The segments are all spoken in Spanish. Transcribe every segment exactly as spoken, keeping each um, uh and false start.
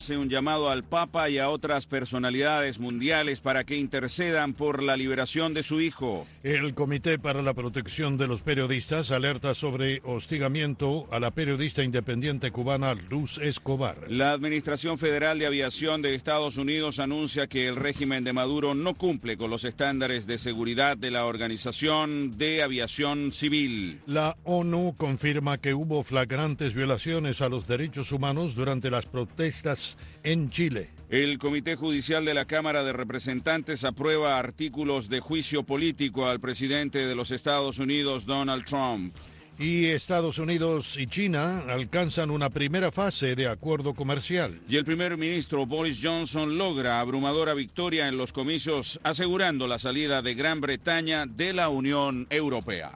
Hace un llamado al Papa y a otras personalidades mundiales para que intercedan por la liberación de su hijo. El Comité para la Protección de los Periodistas alerta sobre hostigamiento a la periodista independiente cubana Luz Escobar. La Administración Federal de Aviación de Estados Unidos anuncia que el régimen de Maduro no cumple con los estándares de seguridad de la Organización de Aviación Civil. La ONU confirma que hubo flagrantes violaciones a los derechos humanos durante las protestas en Chile. El Comité Judicial de la Cámara de Representantes aprueba artículos de juicio político al presidente de los Estados Unidos, Donald Trump. Y Estados Unidos y China alcanzan una primera fase de acuerdo comercial. Y el primer ministro Boris Johnson logra abrumadora victoria en los comicios, asegurando la salida de Gran Bretaña de la Unión Europea.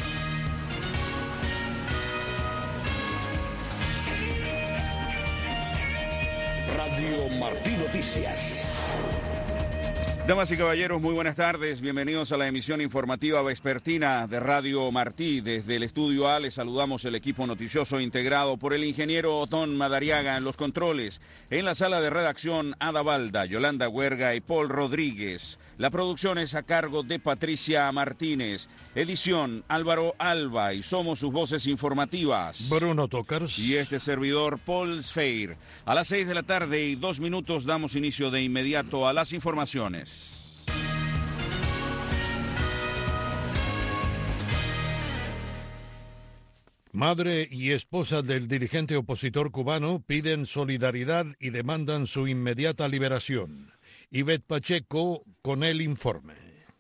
Radio Martí Noticias. Damas y caballeros, muy buenas tardes. Bienvenidos a la emisión informativa vespertina de Radio Martí. Desde el estudio A les saludamos el equipo noticioso integrado por el ingeniero Otón Madariaga en los controles. En la sala de redacción, Ada Balda, Yolanda Huerga y Paul Rodríguez. La producción es a cargo de Patricia Martínez. Edición, Álvaro Alba, y somos sus voces informativas. Bruno Tokars. Y este servidor, Paul Sfeir. A las seis de la tarde y dos minutos damos inicio de inmediato a las informaciones. Madre y esposa del dirigente opositor cubano piden solidaridad y demandan su inmediata liberación. Ivette Pacheco con el informe.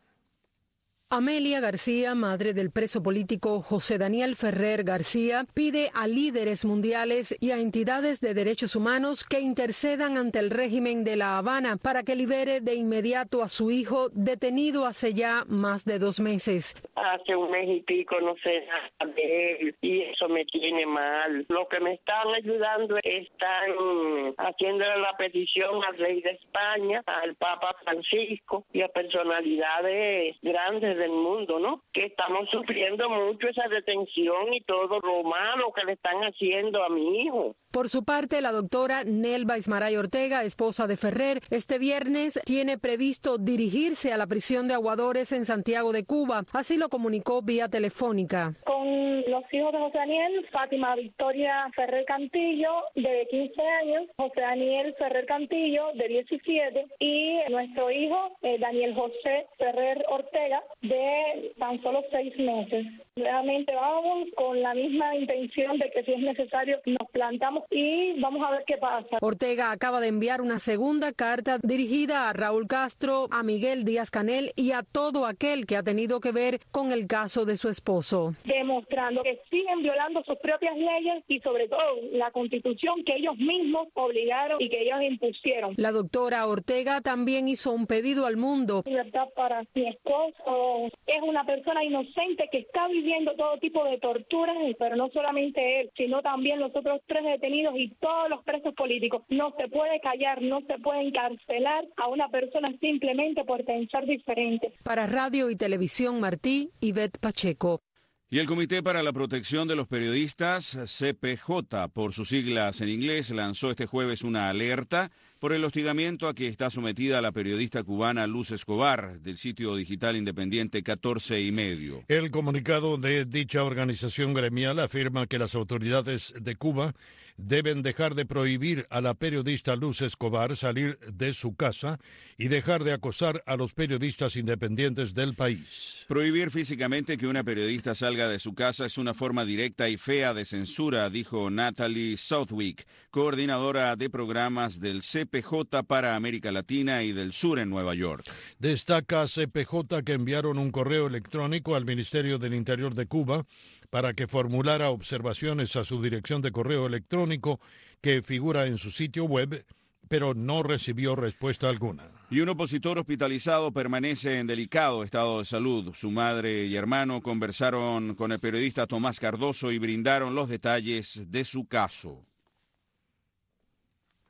Amelia García, madre del preso político José Daniel Ferrer García, pide a líderes mundiales y a entidades de derechos humanos que intercedan ante el régimen de La Habana para que libere de inmediato a su hijo detenido hace ya más de dos meses. Hace un mes y pico no sé nada de él y eso me tiene mal. Lo que me están ayudando están haciéndole la petición al rey de España, al Papa Francisco y a personalidades grandes del mundo, ¿no? Que estamos sufriendo mucho esa detención y todo lo malo que le están haciendo a mi hijo. Por su parte, la doctora Nelva Ismaray Ortega, esposa de Ferrer, este viernes tiene previsto dirigirse a la prisión de Aguadores en Santiago de Cuba. Así lo comunicó vía telefónica. Con los hijos de José Daniel, Fátima Victoria Ferrer Cantillo, de quince años, José Daniel Ferrer Cantillo, de diecisiete, y nuestro hijo, eh, Daniel José Ferrer Ortega, de tan solo seis meses. Realmente vamos con la misma intención de que si es necesario nos plantamos y vamos a ver qué pasa. Ortega acaba de enviar una segunda carta dirigida a Raúl Castro, a Miguel Díaz-Canel y a todo aquel que ha tenido que ver con el caso de su esposo. Demostrando que siguen violando sus propias leyes y sobre todo la Constitución que ellos mismos obligaron y que ellos impusieron. La doctora Ortega también hizo un pedido al mundo. Libertad para mi esposo. Es una persona inocente que está viviendo todo tipo de torturas, pero no solamente él, sino también los otros tres detenidos y todos los presos políticos. No se puede callar, no se puede encarcelar a una persona simplemente por pensar diferente. Para Radio y Televisión Martí, Ivette Pacheco. Y el Comité para la Protección de los Periodistas, C P J, por sus siglas en inglés, lanzó este jueves una alerta por el hostigamiento a que está sometida la periodista cubana Luz Escobar, del sitio digital independiente catorce y medio. El comunicado de dicha organización gremial afirma que las autoridades de Cuba deben dejar de prohibir a la periodista Luz Escobar salir de su casa y dejar de acosar a los periodistas independientes del país. Prohibir físicamente que una periodista salga de su casa es una forma directa y fea de censura, dijo Natalie Southwick, coordinadora de programas del C P J para América Latina y del Sur en Nueva York. Destaca C P J que enviaron un correo electrónico al Ministerio del Interior de Cuba para que formulara observaciones a su dirección de correo electrónico que figura en su sitio web, pero no recibió respuesta alguna. Y un opositor hospitalizado permanece en delicado estado de salud. Su madre y hermano conversaron con el periodista Tomás Cardoso y brindaron los detalles de su caso.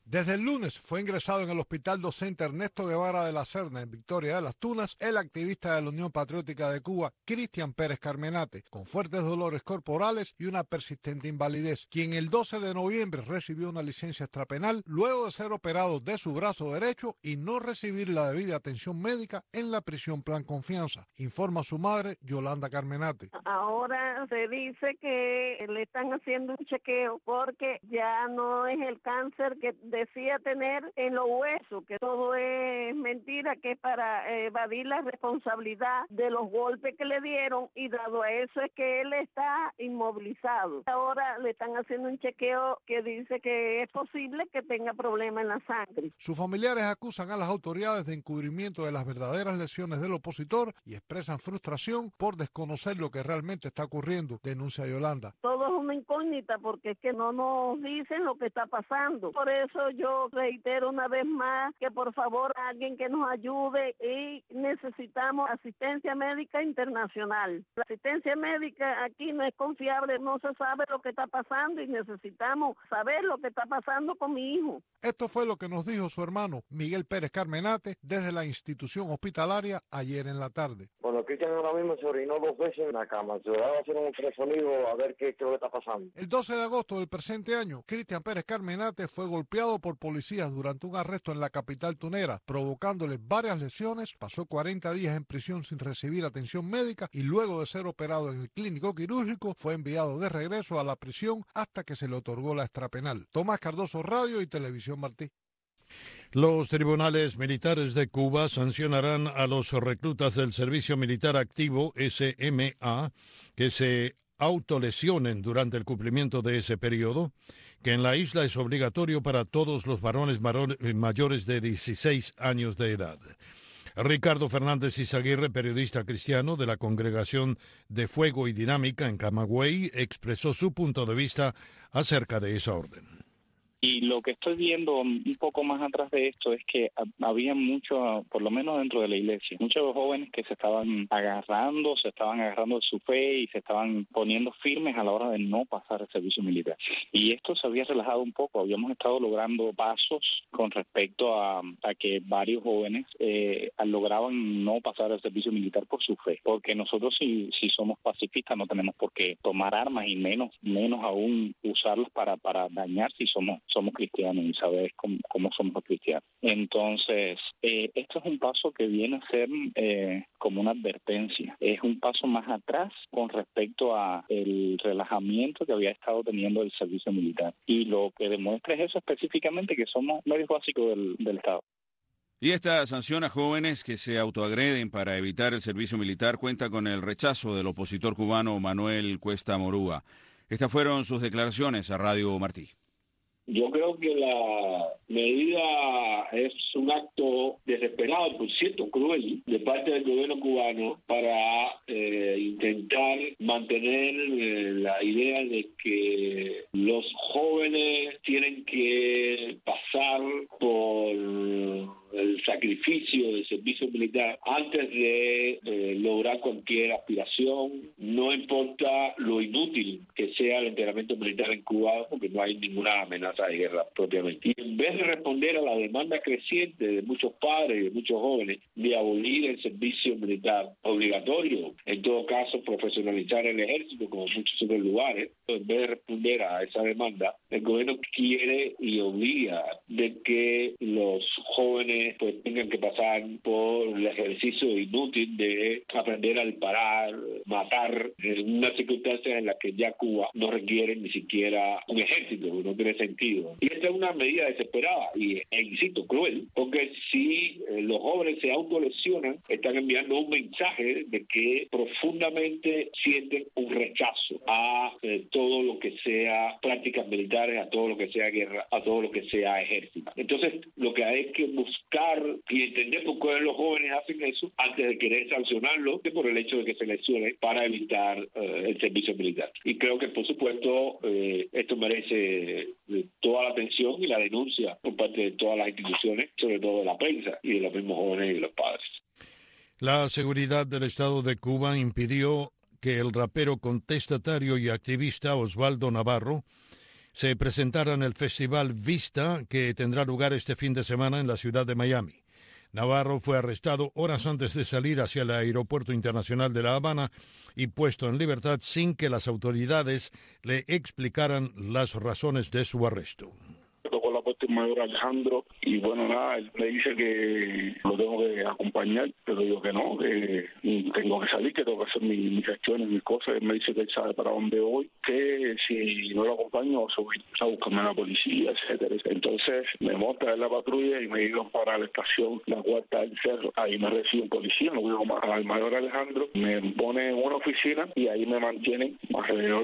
Desde el lunes fue ingresado en el Hospital Docente Ernesto Guevara de la Serna, en Victoria de las Tunas, el activista de la Unión Patriótica de Cuba, Cristian Pérez Carmenate, con fuertes dolores corporales y una persistente invalidez, quien el doce de noviembre recibió una licencia extrapenal luego de ser operado de su brazo derecho y no recibir la debida atención médica en la prisión Plan Confianza, informa su madre, Yolanda Carmenate. Ahora se dice que le están haciendo un chequeo porque ya no es el cáncer que decía tener en los huesos, que todo es mentira, que es para evadir la responsabilidad de los golpes que le dieron, y dado a eso es que él está inmovilizado. Ahora le están haciendo un chequeo que dice que es posible que tenga problemas en la sangre. Sus familiares acusan a las autoridades de encubrimiento de las verdaderas lesiones del opositor y expresan frustración por desconocer lo que realmente está ocurriendo, denuncia Yolanda. Todo es una incógnita porque es que no nos dicen lo que está pasando. Por eso yo reitero una vez más que por favor alguien que nos ayude, y necesitamos asistencia médica internacional. La asistencia médica aquí no es confiable, no se sabe lo que está pasando y necesitamos saber lo que está pasando con mi hijo. Esto fue lo que nos dijo su hermano Miguel Pérez Carmenate desde la institución hospitalaria ayer en la tarde. Bueno, Cristian ahora mismo se orinó dos veces en la cama. Se va a hacer un ultrasonido a ver qué, qué es lo que está pasando. El doce de agosto del presente año, Cristian Pérez Carmenate fue golpeado por policías durante un arresto en la capital tunera, provocándole varias lesiones. Pasó cuarenta días en prisión sin recibir atención médica y luego de ser operado en el clínico quirúrgico fue enviado de regreso a la prisión hasta que se le otorgó la extrapenal. Tomás Cardoso, Radio y Televisión Martí. Los tribunales militares de Cuba sancionarán a los reclutas del Servicio Militar Activo, S M A, que se autolesionen durante el cumplimiento de ese periodo, que en la isla es obligatorio para todos los varones mayores de dieciséis años de edad. Ricardo Fernández Izaguirre, periodista cristiano de la Congregación de Fuego y Dinámica en Camagüey, expresó su punto de vista acerca de esa orden. Y lo que estoy viendo un poco más atrás de esto es que había mucho, por lo menos dentro de la iglesia, muchos jóvenes que se estaban agarrando, se estaban agarrando de su fe y se estaban poniendo firmes a la hora de no pasar el servicio militar. Y esto se había relajado un poco. Habíamos estado logrando pasos con respecto a, a que varios jóvenes eh, lograban no pasar el servicio militar por su fe. Porque nosotros si, si somos pacifistas no tenemos por qué tomar armas y menos, menos aún usarlas para, para dañar si somos somos cristianos y saber cómo, cómo somos los cristianos. Entonces, eh, esto es un paso que viene a ser eh, como una advertencia. Es un paso más atrás con respecto a el relajamiento que había estado teniendo el servicio militar. Y lo que demuestra es eso específicamente, que somos medios básicos del, del Estado. Y esta sanción a jóvenes que se autoagreden para evitar el servicio militar cuenta con el rechazo del opositor cubano Manuel Cuesta Morúa. Estas fueron sus declaraciones a Radio Martí. Yo creo que la medida es un acto desesperado, por cierto, cruel, de parte del gobierno cubano para eh, intentar mantener eh, la idea de que los jóvenes tienen que pasar por el sacrificio del servicio militar antes de eh, lograr cualquier aspiración, no importa lo inútil que sea el entrenamiento militar en Cuba, porque no hay ninguna amenaza de guerra propiamente. Y en vez de responder a la demanda creciente de muchos padres y de muchos jóvenes de abolir el servicio militar obligatorio, en todo caso profesionalizar el ejército como en muchos otros lugares, en vez de responder a esa demanda, el gobierno quiere y obliga de que los jóvenes pues tengan que pasar por el ejercicio inútil de aprender a disparar, matar, en unas circunstancias en las que ya Cuba no requiere ni siquiera un ejército, no tiene sentido. Y esta es una medida desesperada y, e insisto, cruel, porque si eh, los jóvenes se autolesionan, están enviando un mensaje de que profundamente sienten un rechazo a eh, todo lo que sea prácticas militares, a todo lo que sea guerra, a todo lo que sea ejército. Entonces, lo que hay que buscar y entender por qué los jóvenes hacen eso antes de querer sancionarlo, que por el hecho de que se lesionen para evitar eh, el servicio militar. Y creo que, por supuesto, eh, esto merece eh, toda la atención y la denuncia por parte de todas las instituciones, sobre todo de la prensa y de los mismos jóvenes y de los padres. La seguridad del Estado de Cuba impidió que el rapero contestatario y activista Osvaldo Navarro se presentara en el Festival Vista, que tendrá lugar este fin de semana en la ciudad de Miami. Navarro fue arrestado horas antes de salir hacia el Aeropuerto Internacional de La Habana y puesto en libertad sin que las autoridades le explicaran las razones de su arresto. Tocó la puerta el mayor Alejandro y bueno, nada, él me dice que lo tengo que acompañar, pero digo que no, que tengo que salir, que tengo que hacer mis, mis gestiones, mis cosas. Él me dice que él sabe para dónde voy, que si no lo acompaño subir a buscarme a la policía, etcétera. Entonces me monta en la patrulla y me llevan para la estación La Cuarta del Cerro. Ahí me recibe un policía, me voy al mayor Alejandro, me pone en una oficina y ahí me mantienen alrededor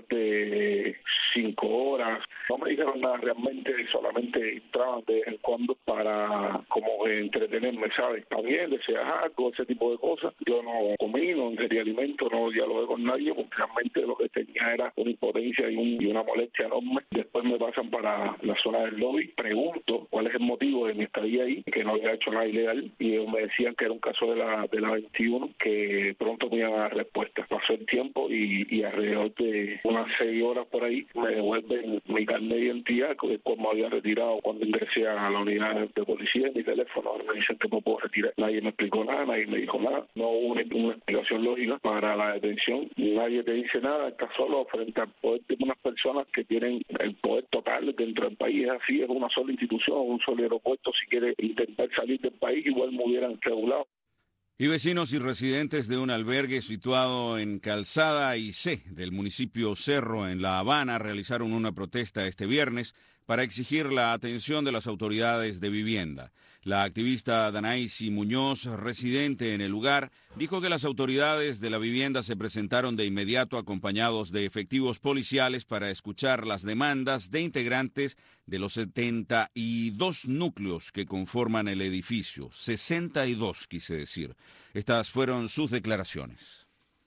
de cinco horas. No me dijeron nada realmente, solamente entraban de vez en cuando para como entretenerme, ¿sabes? También deseas algo, ese tipo de cosas. Yo no comí, no ingerí alimento, no dialogué con nadie, porque realmente lo que tenía era una impotencia y, un, y una molestia enorme. Después me pasan para la zona del lobby, pregunto cuál es el motivo de mi estadía ahí, que no había hecho nada ilegal, y ellos me decían que era un caso de la de la veintiuno, que pronto me iban a dar respuestas. Pasó el tiempo y, y alrededor de unas seis horas por ahí me devuelven mi carnet de identidad, como había retirado cuando ingresé a la unidad de policía, mi teléfono, me dicen que no puedo retirar. Nadie me explicó nada, nadie me dijo nada, no hubo una, una explicación lógica para la detención, nadie te dice nada, estás solo frente al poder de unas personas que tienen el poder total dentro del país. Es así, es una sola institución, un solo aeropuerto. Si quiere intentar salir del país, igual me hubieran regulado. Y vecinos y residentes de un albergue situado en Calzada y C del municipio Cerro, en La Habana, realizaron una protesta este viernes para exigir la atención de las autoridades de vivienda. La activista Danaisi Muñoz, residente en el lugar, dijo que las autoridades de la vivienda se presentaron de inmediato acompañados de efectivos policiales para escuchar las demandas de integrantes de los setenta y dos núcleos que conforman el edificio. sesenta y dos, quise decir. Estas fueron sus declaraciones.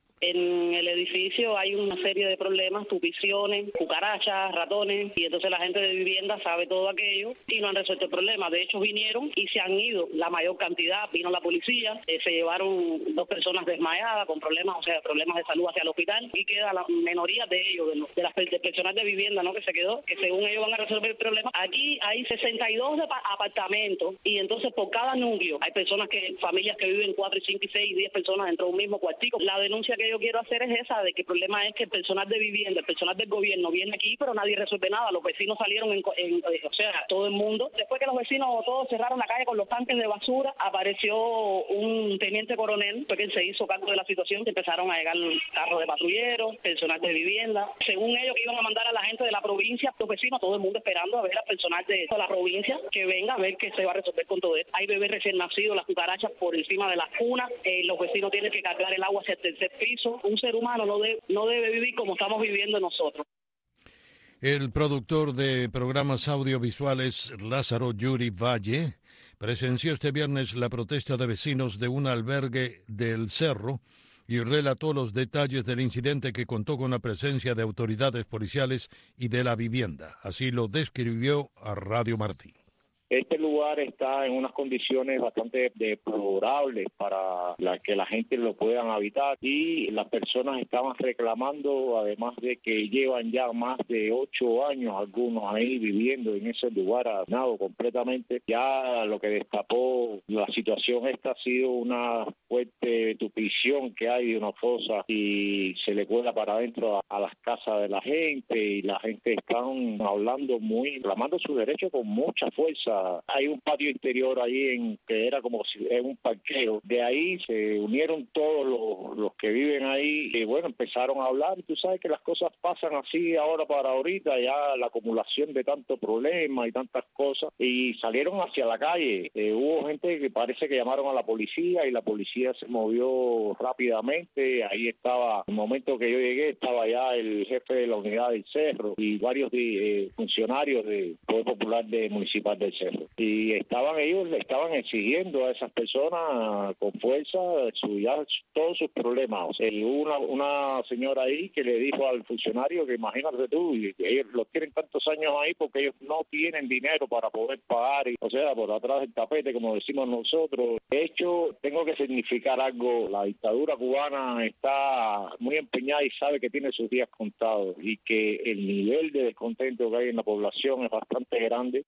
En el edificio hay una serie de problemas, tupiciones, cucarachas, ratones, y entonces la gente de vivienda sabe todo aquello y no han resuelto el problema. De hecho, vinieron y se han ido la mayor cantidad. Vino la policía, eh, se llevaron dos personas desmayadas con problemas, o sea, problemas de salud hacia el hospital, y queda la minoría de ellos, de, los, de las de personas de vivienda, ¿no?, que se quedó, que según ellos van a resolver el problema. Aquí hay sesenta y dos apartamentos y entonces por cada núcleo hay personas que, familias que viven cuatro, cinco, seis y diez personas dentro de un mismo cuartico. La denuncia que yo quiero hacer es esa, de que el problema es que el personal de vivienda, el personal del gobierno viene aquí, pero nadie resuelve nada. Los vecinos salieron, en, en, o sea, todo el mundo. Después que los vecinos todos cerraron la calle con los tanques de basura, apareció un teniente coronel, fue quien se hizo cargo de la situación, que empezaron a llegar carros de patrulleros, personal de vivienda. Según ellos, que iban a mandar a la gente de la provincia, los vecinos, todo el mundo esperando a ver al personal de la provincia que venga a ver qué se va a resolver con todo esto. Hay bebés recién nacidos, las cucarachas por encima de las cunas, eh, los vecinos tienen que cargar el agua hacia el tercer piso. Un ser humano no debe, no debe vivir como estamos viviendo nosotros. El productor de programas audiovisuales Lázaro Yuri Valle presenció este viernes la protesta de vecinos de un albergue del Cerro y relató los detalles del incidente, que contó con la presencia de autoridades policiales y de la vivienda. Así lo describió a Radio Martí. Este lugar está en unas condiciones bastante deplorables para la que la gente lo puedan habitar, y las personas estaban reclamando, además de que llevan ya más de ocho años algunos ahí viviendo en ese lugar abandonado completamente. Ya lo que destapó la situación esta ha sido una fuerte tupición que hay de una fosa y se le cuela para adentro a, a las casas de la gente, y la gente están hablando muy, reclamando su derecho con mucha fuerza. Hay un patio interior ahí en que era como si era un parqueo. De ahí se unieron todos los, los que viven ahí y bueno, empezaron a hablar. Tú sabes que las cosas pasan así ahora para ahorita, ya la acumulación de tantos problemas y tantas cosas, y salieron hacia la calle. Eh, hubo gente que parece que llamaron a la policía y la policía se movió rápidamente. Ahí estaba, en el momento que yo llegué, estaba ya el jefe de la unidad del Cerro y varios de, eh, funcionarios del Poder Popular de Municipal del Cerro. eso. Y estaban ellos, le estaban exigiendo a esas personas con fuerza su, ya, todos sus problemas. O sea, hubo una, una señora ahí que le dijo al funcionario que imagínate tú, y ellos los tienen tantos años ahí porque ellos no tienen dinero para poder pagar, y, o sea, por atrás del tapete, como decimos nosotros. De hecho, tengo que significar algo. La dictadura cubana está muy empeñada y sabe que tiene sus días contados y que el nivel de descontento que hay en la población es bastante grande.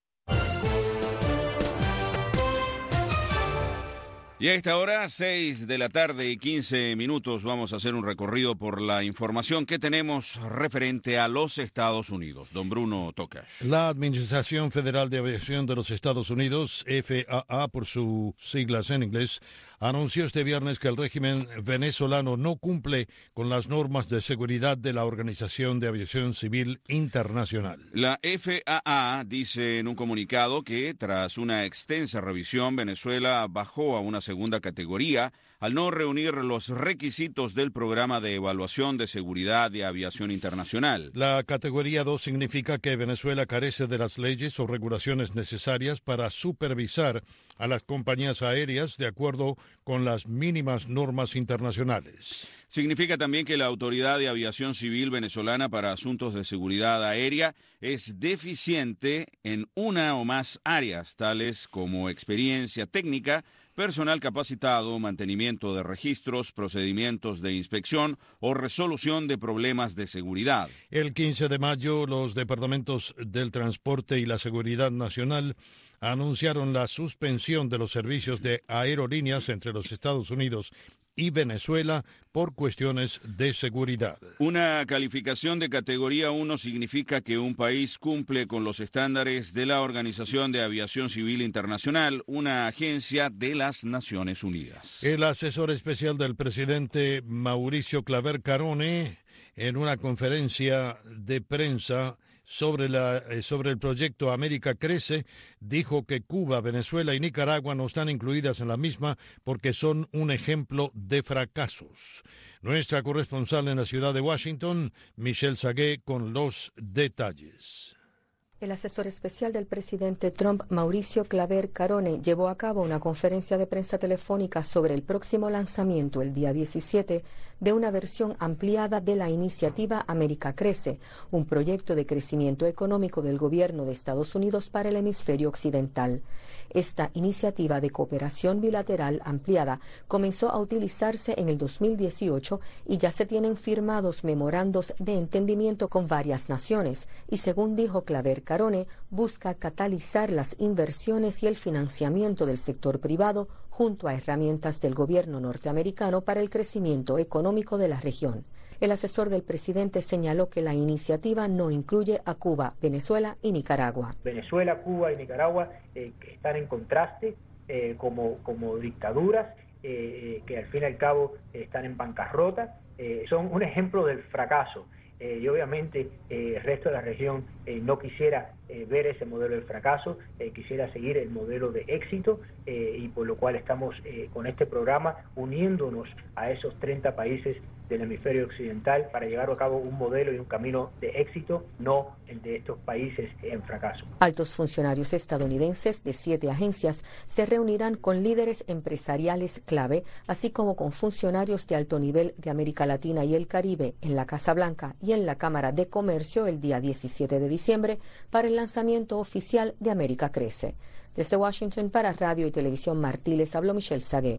Y a esta hora, seis de la tarde y quince minutos, vamos a hacer un recorrido por la información que tenemos referente a los Estados Unidos. Don Bruno Tocas. La Administración Federal de Aviación de los Estados Unidos, F A A por sus siglas en inglés, anunció este viernes que el régimen venezolano no cumple con las normas de seguridad de la Organización de Aviación Civil Internacional. La F A A dice en un comunicado que, tras una extensa revisión, Venezuela bajó a una segunda categoría al no reunir los requisitos del programa de evaluación de seguridad de aviación internacional. La categoría dos significa que Venezuela carece de las leyes o regulaciones necesarias para supervisar a las compañías aéreas de acuerdo con las mínimas normas internacionales. Significa también que la Autoridad de Aviación Civil venezolana para Asuntos de Seguridad Aérea es deficiente en una o más áreas, tales como experiencia técnica, personal capacitado, mantenimiento de registros, procedimientos de inspección o resolución de problemas de seguridad. El quince de mayo, los departamentos del Transporte y la Seguridad Nacional anunciaron la suspensión de los servicios de aerolíneas entre los Estados Unidos y Venezuela por cuestiones de seguridad. Una calificación de categoría uno significa que un país cumple con los estándares de la Organización de Aviación Civil Internacional, una agencia de las Naciones Unidas. El asesor especial del presidente Mauricio Claver Carone, en una conferencia de prensa sobre, la, sobre el proyecto América Crece, dijo que Cuba, Venezuela y Nicaragua no están incluidas en la misma porque son un ejemplo de fracasos. Nuestra corresponsal en la ciudad de Washington, Michelle Sagué, con los detalles. El asesor especial del presidente Trump, Mauricio Claver Carone, llevó a cabo una conferencia de prensa telefónica sobre el próximo lanzamiento, el día diecisiete, de una versión ampliada de la iniciativa América Crece, un proyecto de crecimiento económico del gobierno de Estados Unidos para el hemisferio occidental. Esta iniciativa de cooperación bilateral ampliada comenzó a utilizarse en el dos mil dieciocho y ya se tienen firmados memorandos de entendimiento con varias naciones y, según dijo Claver Carone, busca catalizar las inversiones y el financiamiento del sector privado junto a herramientas del gobierno norteamericano para el crecimiento económico de la región. El asesor del presidente señaló que la iniciativa no incluye a Cuba, Venezuela y Nicaragua. Venezuela, Cuba y Nicaragua eh, que están en contraste eh, como, como dictaduras eh, que al fin y al cabo eh, están en bancarrota, eh, son un ejemplo del fracaso. Eh, y obviamente eh, el resto de la región eh, no quisiera eh, ver ese modelo de fracaso, eh, quisiera seguir el modelo de éxito eh, y por lo cual estamos eh, con este programa uniéndonos a esos treinta países del hemisferio occidental para llevar a cabo un modelo y un camino de éxito, no el de estos países en fracaso. Altos funcionarios estadounidenses de siete agencias se reunirán con líderes empresariales clave, así como con funcionarios de alto nivel de América Latina y el Caribe en la Casa Blanca y en la Cámara de Comercio el día diecisiete de diciembre para el lanzamiento oficial de América Crece. Desde Washington para Radio y Televisión Martí les habló Michelle Sagué.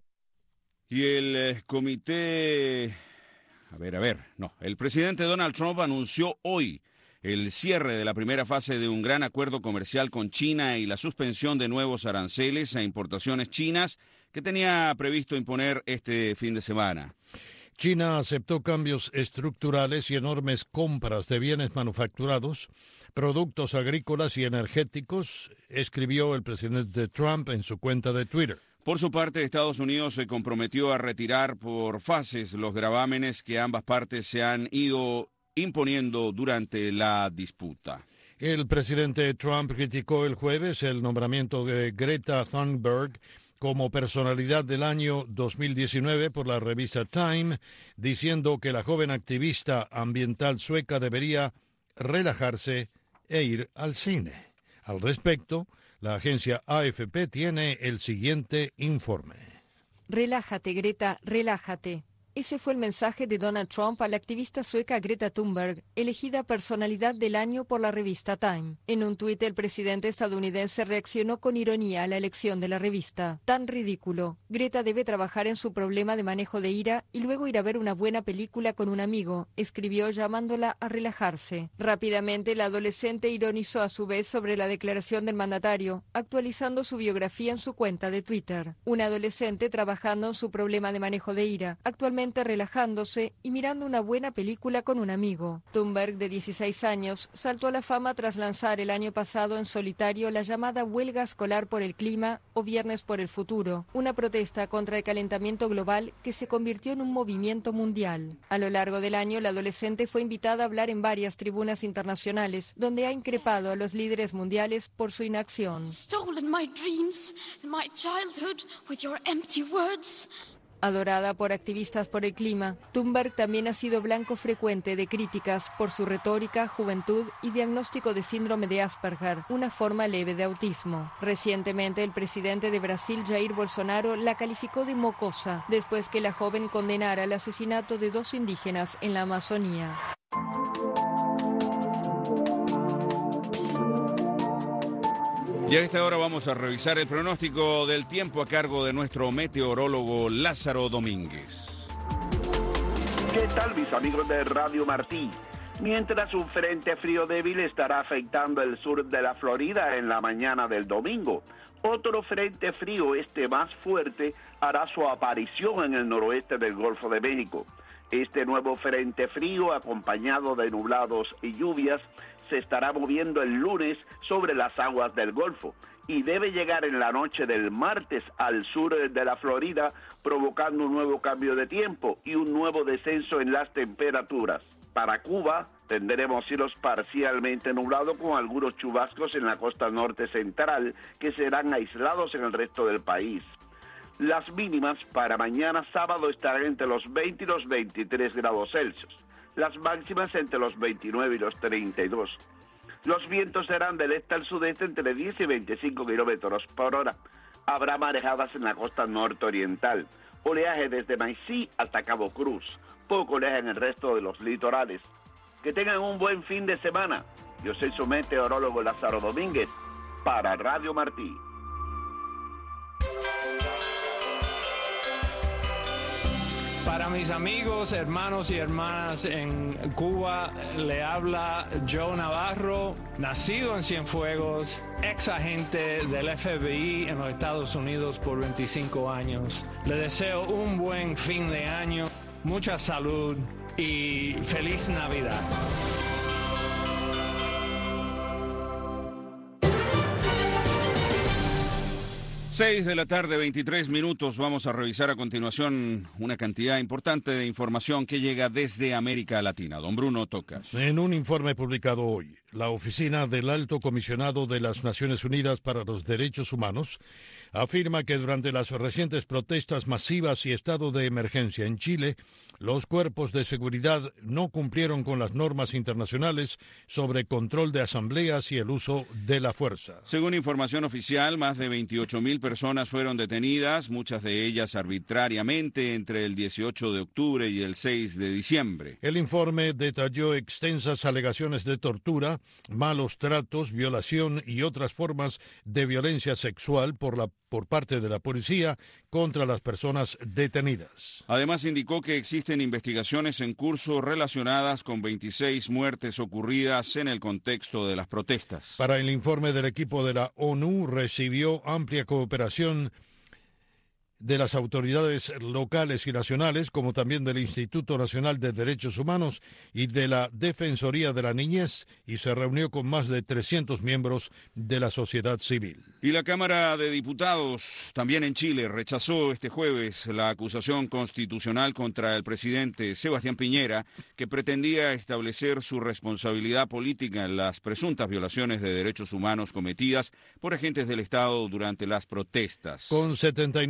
Y el eh, comité... A ver, a ver, no. El presidente Donald Trump anunció hoy el cierre de la primera fase de un gran acuerdo comercial con China y la suspensión de nuevos aranceles a importaciones chinas que tenía previsto imponer este fin de semana. China aceptó cambios estructurales y enormes compras de bienes manufacturados, productos agrícolas y energéticos, escribió el presidente Trump en su cuenta de Twitter. Por su parte, Estados Unidos se comprometió a retirar por fases los gravámenes que ambas partes se han ido imponiendo durante la disputa. El presidente Trump criticó el jueves el nombramiento de Greta Thunberg como personalidad del año dos mil diecinueve por la revista Time, diciendo que la joven activista ambiental sueca debería relajarse e ir al cine. Al respecto, La agencia A F P tiene el siguiente informe. Relájate, Greta, relájate. Ese fue el mensaje de Donald Trump a la activista sueca Greta Thunberg, elegida Personalidad del Año por la revista Time. En un tuit, el presidente estadounidense reaccionó con ironía a la elección de la revista. Tan ridículo. Greta debe trabajar en su problema de manejo de ira y luego ir a ver una buena película con un amigo, escribió llamándola a relajarse. Rápidamente, la adolescente ironizó a su vez sobre la declaración del mandatario, actualizando su biografía en su cuenta de Twitter. Una adolescente trabajando en su problema de manejo de ira, actualmente relajándose y mirando una buena película con un amigo. Thunberg, de dieciséis años, saltó a la fama tras lanzar el año pasado en solitario la llamada Huelga Escolar por el Clima o Viernes por el Futuro, una protesta contra el calentamiento global que se convirtió en un movimiento mundial. A lo largo del año, la adolescente fue invitada a hablar en varias tribunas internacionales, donde ha increpado a los líderes mundiales por su inacción. Stolen my dreams and my childhood with your empty words. Adorada por activistas por el clima, Thunberg también ha sido blanco frecuente de críticas por su retórica, juventud y diagnóstico de síndrome de Asperger, una forma leve de autismo. Recientemente, el presidente de Brasil, Jair Bolsonaro, la calificó de mocosa, después que la joven condenara el asesinato de dos indígenas en la Amazonía. Y a esta hora vamos a revisar el pronóstico del tiempo a cargo de nuestro meteorólogo Lázaro Domínguez. ¿Qué tal, mis amigos de Radio Martí? Mientras un frente frío débil estará afectando el sur de la Florida en la mañana del domingo, otro frente frío, este más fuerte, hará su aparición en el noroeste del Golfo de México. Este nuevo frente frío, acompañado de nublados y lluvias, se estará moviendo el lunes sobre las aguas del Golfo y debe llegar en la noche del martes al sur de la Florida, provocando un nuevo cambio de tiempo y un nuevo descenso en las temperaturas. Para Cuba tendremos cielos parcialmente nublados con algunos chubascos en la costa norte central que serán aislados en el resto del país. Las mínimas para mañana sábado estarán entre los veinte y los veintitrés grados Celsius. Las máximas entre los veintinueve y los treinta y dos. Los vientos serán del este al sudeste entre diez y veinticinco kilómetros por hora. Habrá marejadas en la costa norte-oriental. Oleaje desde Maicí hasta Cabo Cruz. Poco oleaje en el resto de los litorales. Que tengan un buen fin de semana. Yo soy su meteorólogo Lázaro Domínguez para Radio Martí. Para mis amigos, hermanos y hermanas en Cuba, le habla Joe Navarro, nacido en Cienfuegos, ex agente del F B I en los Estados Unidos por veinticinco años. Le deseo un buen fin de año, mucha salud y feliz Navidad. Seis de la tarde, veintitrés minutos. Vamos a revisar a continuación una cantidad importante de información que llega desde América Latina. Don Bruno Tocas. En un informe publicado hoy, la Oficina del Alto Comisionado de las Naciones Unidas para los Derechos Humanos afirma que durante las recientes protestas masivas y estado de emergencia en Chile, los cuerpos de seguridad no cumplieron con las normas internacionales sobre control de asambleas y el uso de la fuerza. Según información oficial, más de veintiocho mil personas fueron detenidas, muchas de ellas arbitrariamente, entre el dieciocho de octubre y el seis de diciembre. El informe detalló extensas alegaciones de tortura, malos tratos, violación y otras formas de violencia sexual por la por parte de la policía contra las personas detenidas. Además, indicó que existen investigaciones en curso relacionadas con veintiséis muertes ocurridas en el contexto de las protestas. Para el informe del equipo de la ONU, recibió amplia cooperación de las autoridades locales y nacionales, como también del Instituto Nacional de Derechos Humanos y de la Defensoría de la Niñez, y se reunió con más de trescientos miembros de la sociedad civil. Y la Cámara de Diputados, también en Chile, rechazó este jueves la acusación constitucional contra el presidente Sebastián Piñera, que pretendía establecer su responsabilidad política en las presuntas violaciones de derechos humanos cometidas por agentes del Estado durante las protestas. Con setenta y nueve votos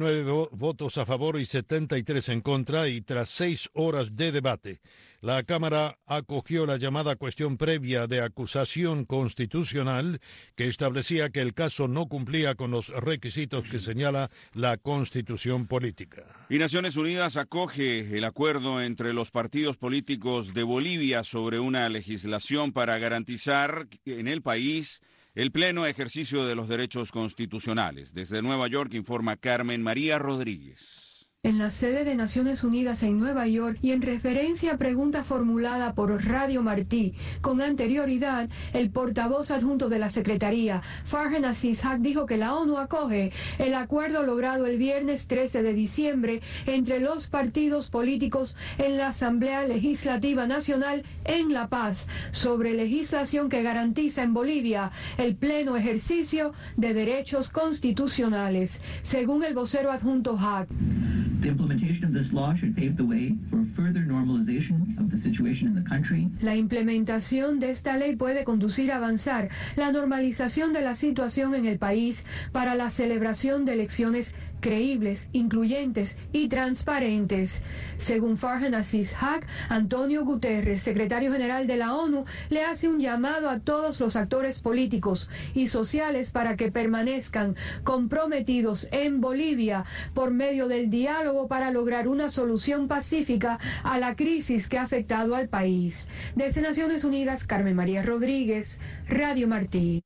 cuatro votos a favor y setenta y tres en contra, y tras seis horas de debate, la Cámara acogió la llamada cuestión previa de acusación constitucional que establecía que el caso no cumplía con los requisitos que señala la Constitución política. Y Naciones Unidas acoge el acuerdo entre los partidos políticos de Bolivia sobre una legislación para garantizar en el país el pleno ejercicio de los derechos constitucionales. Desde Nueva York informa Carmen María Rodríguez. En la sede de Naciones Unidas en Nueva York y en referencia a pregunta formulada por Radio Martí con anterioridad, el portavoz adjunto de la Secretaría, Farhan Aziz Haq, dijo que la ONU acoge el acuerdo logrado el viernes trece de diciembre entre los partidos políticos en la Asamblea Legislativa Nacional en La Paz sobre legislación que garantiza en Bolivia el pleno ejercicio de derechos constitucionales. Según el vocero adjunto Haq, The implementation of this law should pave the way for further normalization of the situation in the country. La implementación de esta ley puede conducir a avanzar la normalización de la situación en el país para la celebración de elecciones creíbles, incluyentes y transparentes. Según Farhan Aziz Haq, Antonio Guterres, secretario general de la ONU, le hace un llamado a todos los actores políticos y sociales para que permanezcan comprometidos en Bolivia por medio del diálogo para lograr una solución pacífica a la crisis que ha afectado al país. Desde Naciones Unidas, Carmen María Rodríguez, Radio Martí.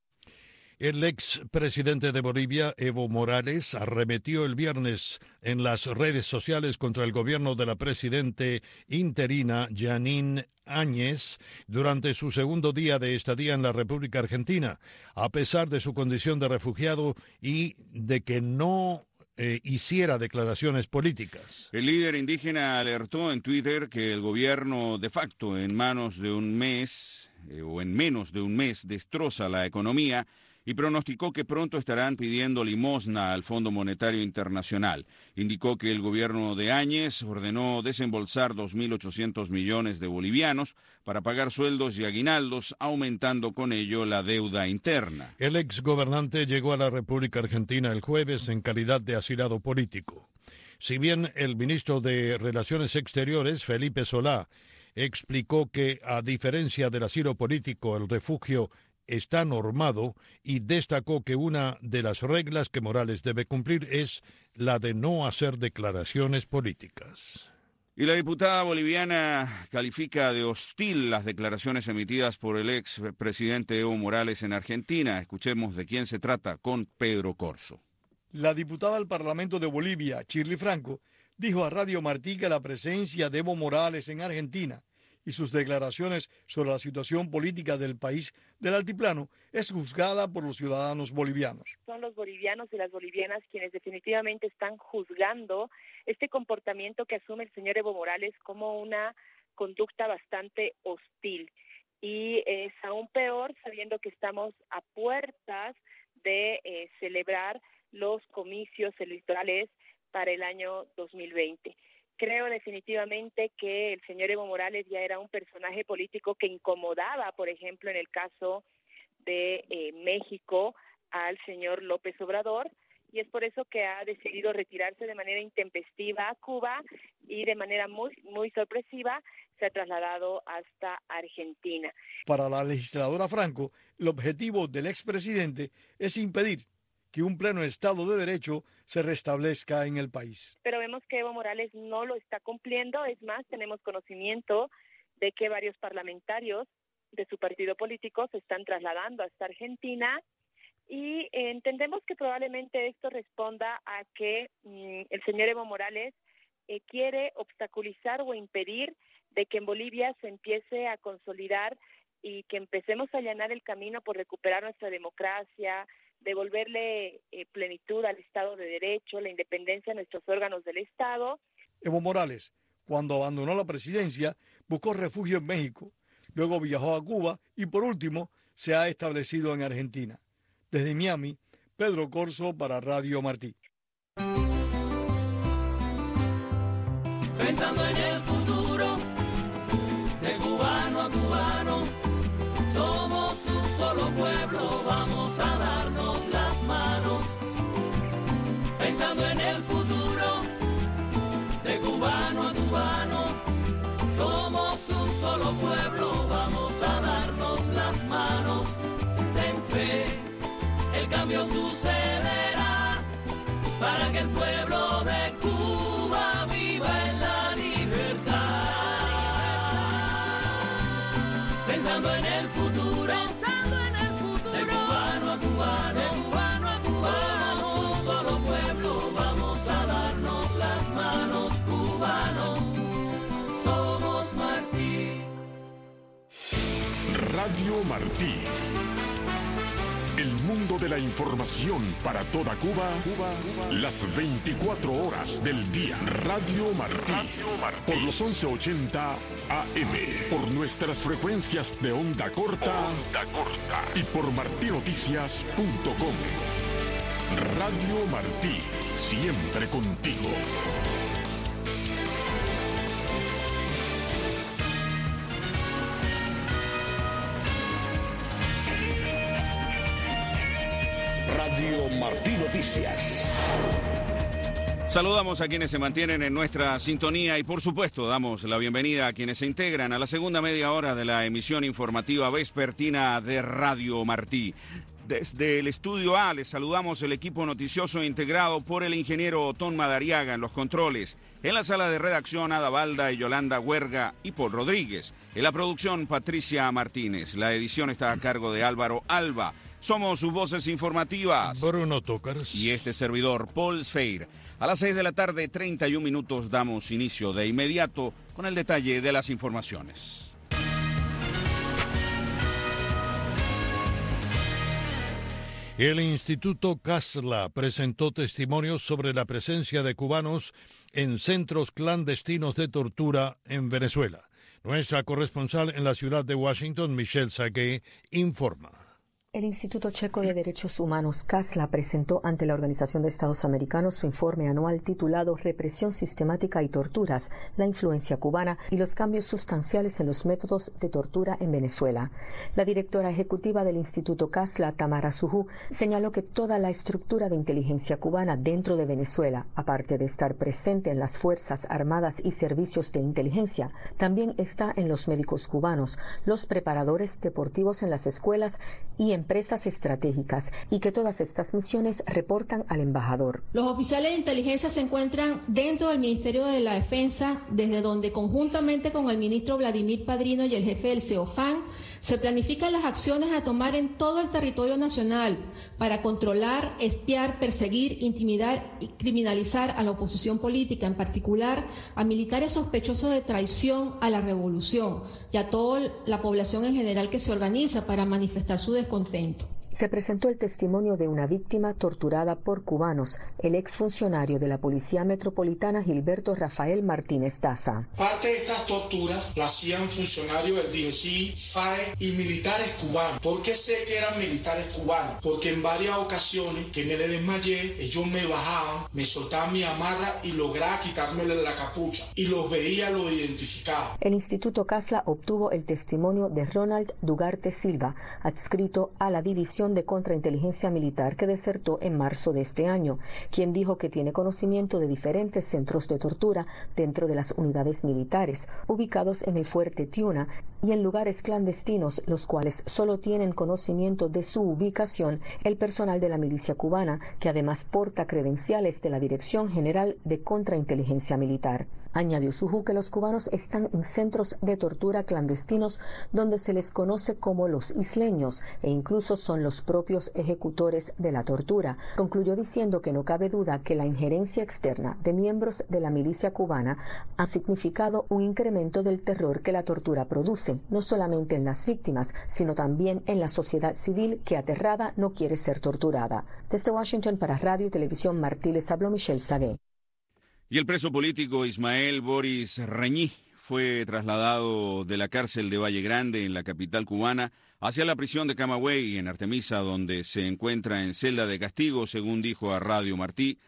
El ex presidente de Bolivia, Evo Morales, arremetió el viernes en las redes sociales contra el gobierno de la presidente interina Janine Áñez durante su segundo día de estadía en la República Argentina, a pesar de su condición de refugiado y de que no Eh, hiciera declaraciones políticas. El líder indígena alertó en Twitter que el gobierno de facto en manos de un mes eh, o en menos de un mes destroza la economía y pronosticó que pronto estarán pidiendo limosna al Fondo Monetario Internacional. Indicó que el gobierno de Áñez ordenó desembolsar dos mil ochocientos millones de bolivianos para pagar sueldos y aguinaldos, aumentando con ello la deuda interna. El exgobernante llegó a la República Argentina el jueves en calidad de asilado político. Si bien el ministro de Relaciones Exteriores, Felipe Solá, explicó que, a diferencia del asilo político, el refugio está normado, y destacó que una de las reglas que Morales debe cumplir es la de no hacer declaraciones políticas. Y la diputada boliviana califica de hostil las declaraciones emitidas por el ex presidente Evo Morales en Argentina. Escuchemos de quién se trata con Pedro Corso. La diputada al Parlamento de Bolivia, Shirley Franco, dijo a Radio Martí que la presencia de Evo Morales en Argentina y sus declaraciones sobre la situación política del país del altiplano es juzgada por los ciudadanos bolivianos. Son los bolivianos y las bolivianas quienes definitivamente están juzgando este comportamiento que asume el señor Evo Morales como una conducta bastante hostil. Y es aún peor sabiendo que estamos a puertas de eh, celebrar los comicios electorales para el año dos mil veinte. Creo definitivamente que el señor Evo Morales ya era un personaje político que incomodaba, por ejemplo, en el caso de eh, México, al señor López Obrador, y es por eso que ha decidido retirarse de manera intempestiva a Cuba y de manera muy, muy sorpresiva se ha trasladado hasta Argentina. Para la legisladora Franco, el objetivo del expresidente es impedir que un pleno Estado de Derecho se restablezca en el país. Pero vemos que Evo Morales no lo está cumpliendo. Es más, tenemos conocimiento de que varios parlamentarios de su partido político se están trasladando hasta Argentina y eh, entendemos que probablemente esto responda a que mmm, el señor Evo Morales eh, quiere obstaculizar o impedir de que en Bolivia se empiece a consolidar y que empecemos a allanar el camino por recuperar nuestra democracia, devolverle eh, plenitud al Estado de Derecho, la independencia de nuestros órganos del Estado. Evo Morales, cuando abandonó la presidencia, buscó refugio en México, luego viajó a Cuba y por último se ha establecido en Argentina. Desde Miami, Pedro Corso para Radio Martí. Pensando en el futuro, de cubano a cubano, somos un solo pueblo, vamos a darnos las manos. Pensando en el futuro, para que el pueblo de Cuba viva en la libertad. Pensando en el futuro, pensando en el futuro, de cubano a cubano, de cubano a cubano, somos un solo pueblo, vamos a darnos las manos, cubanos, somos Martí. Radio Martí. El mundo de la información para toda Cuba, Cuba, Cuba, las veinticuatro horas del día. Radio Martí, Radio Martí. Por los once ochenta A M, por nuestras frecuencias de onda corta, onda corta y por martí noticias punto com. Radio Martí, siempre contigo. Radio Martí Noticias. Saludamos a quienes se mantienen en nuestra sintonía y por supuesto damos la bienvenida a quienes se integran a la segunda media hora de la emisión informativa vespertina de Radio Martí. Desde el estudio A les saludamos el equipo noticioso integrado por el ingeniero Otón Madariaga en los controles. En la sala de redacción Ada Balda y Yolanda Huerga y Paul Rodríguez. En la producción Patricia Martínez. La edición está a cargo de Álvaro Alba. Somos sus voces informativas. Bruno Tócares. Y este servidor, Paul Sfeir. A las seis de la tarde, treinta y un minutos, damos inicio de inmediato con el detalle de las informaciones. El Instituto Casla presentó testimonios sobre la presencia de cubanos en centros clandestinos de tortura en Venezuela. Nuestra corresponsal en la ciudad de Washington, Michelle Sagué, informa. El Instituto Checo de Derechos Humanos, CASLA, presentó ante la Organización de Estados Americanos su informe anual titulado Represión sistemática y torturas, la influencia cubana y los cambios sustanciales en los métodos de tortura en Venezuela. La directora ejecutiva del Instituto CASLA, Tamara Sujú, señaló que toda la estructura de inteligencia cubana dentro de Venezuela, aparte de estar presente en las Fuerzas Armadas y servicios de inteligencia, también está en los médicos cubanos, los preparadores deportivos en las escuelas y en empresas estratégicas y que todas estas misiones reportan al embajador. Los oficiales de inteligencia se encuentran dentro del Ministerio de la Defensa, desde donde conjuntamente con el ministro Vladimir Padrino y el jefe del CEOFAN se planifican las acciones a tomar en todo el territorio nacional para controlar, espiar, perseguir, intimidar y criminalizar a la oposición política, en particular a militares sospechosos de traición a la revolución y a toda la población en general que se organiza para manifestar su descontento. Se presentó el testimonio de una víctima torturada por cubanos, el exfuncionario de la Policía Metropolitana Gilberto Rafael Martínez Daza. Parte de estas torturas la hacían funcionarios del D G C, F A E y militares cubanos. ¿Por qué sé que eran militares cubanos? Porque en varias ocasiones que me le desmayé, ellos me bajaban, me soltaban mi amarra y lograba quitármele la capucha. Y los veía, los identificaba. El Instituto CASLA obtuvo el testimonio de Ronald Dugarte Silva, adscrito a la División de Contrainteligencia Militar que desertó en marzo de este año, quien dijo que tiene conocimiento de diferentes centros de tortura dentro de las unidades militares, ubicados en el fuerte Tiuna y en lugares clandestinos, los cuales solo tienen conocimiento de su ubicación el personal de la milicia cubana, que además porta credenciales de la Dirección General de Contrainteligencia Militar. Añadió Sujú que los cubanos están en centros de tortura clandestinos donde se les conoce como los isleños e incluso son los propios ejecutores de la tortura. Concluyó diciendo que no cabe duda que la injerencia externa de miembros de la milicia cubana ha significado un incremento del terror que la tortura produce, no solamente en las víctimas, sino también en la sociedad civil que aterrada no quiere ser torturada. Desde Washington para Radio y Televisión Martí les habló Michelle Sagué. Y el preso político Ismael Boris Reñí fue trasladado de la cárcel de Valle Grande, en la capital cubana, hacia la prisión de Camagüey, en Artemisa, donde se encuentra en celda de castigo, según dijo a Radio Martí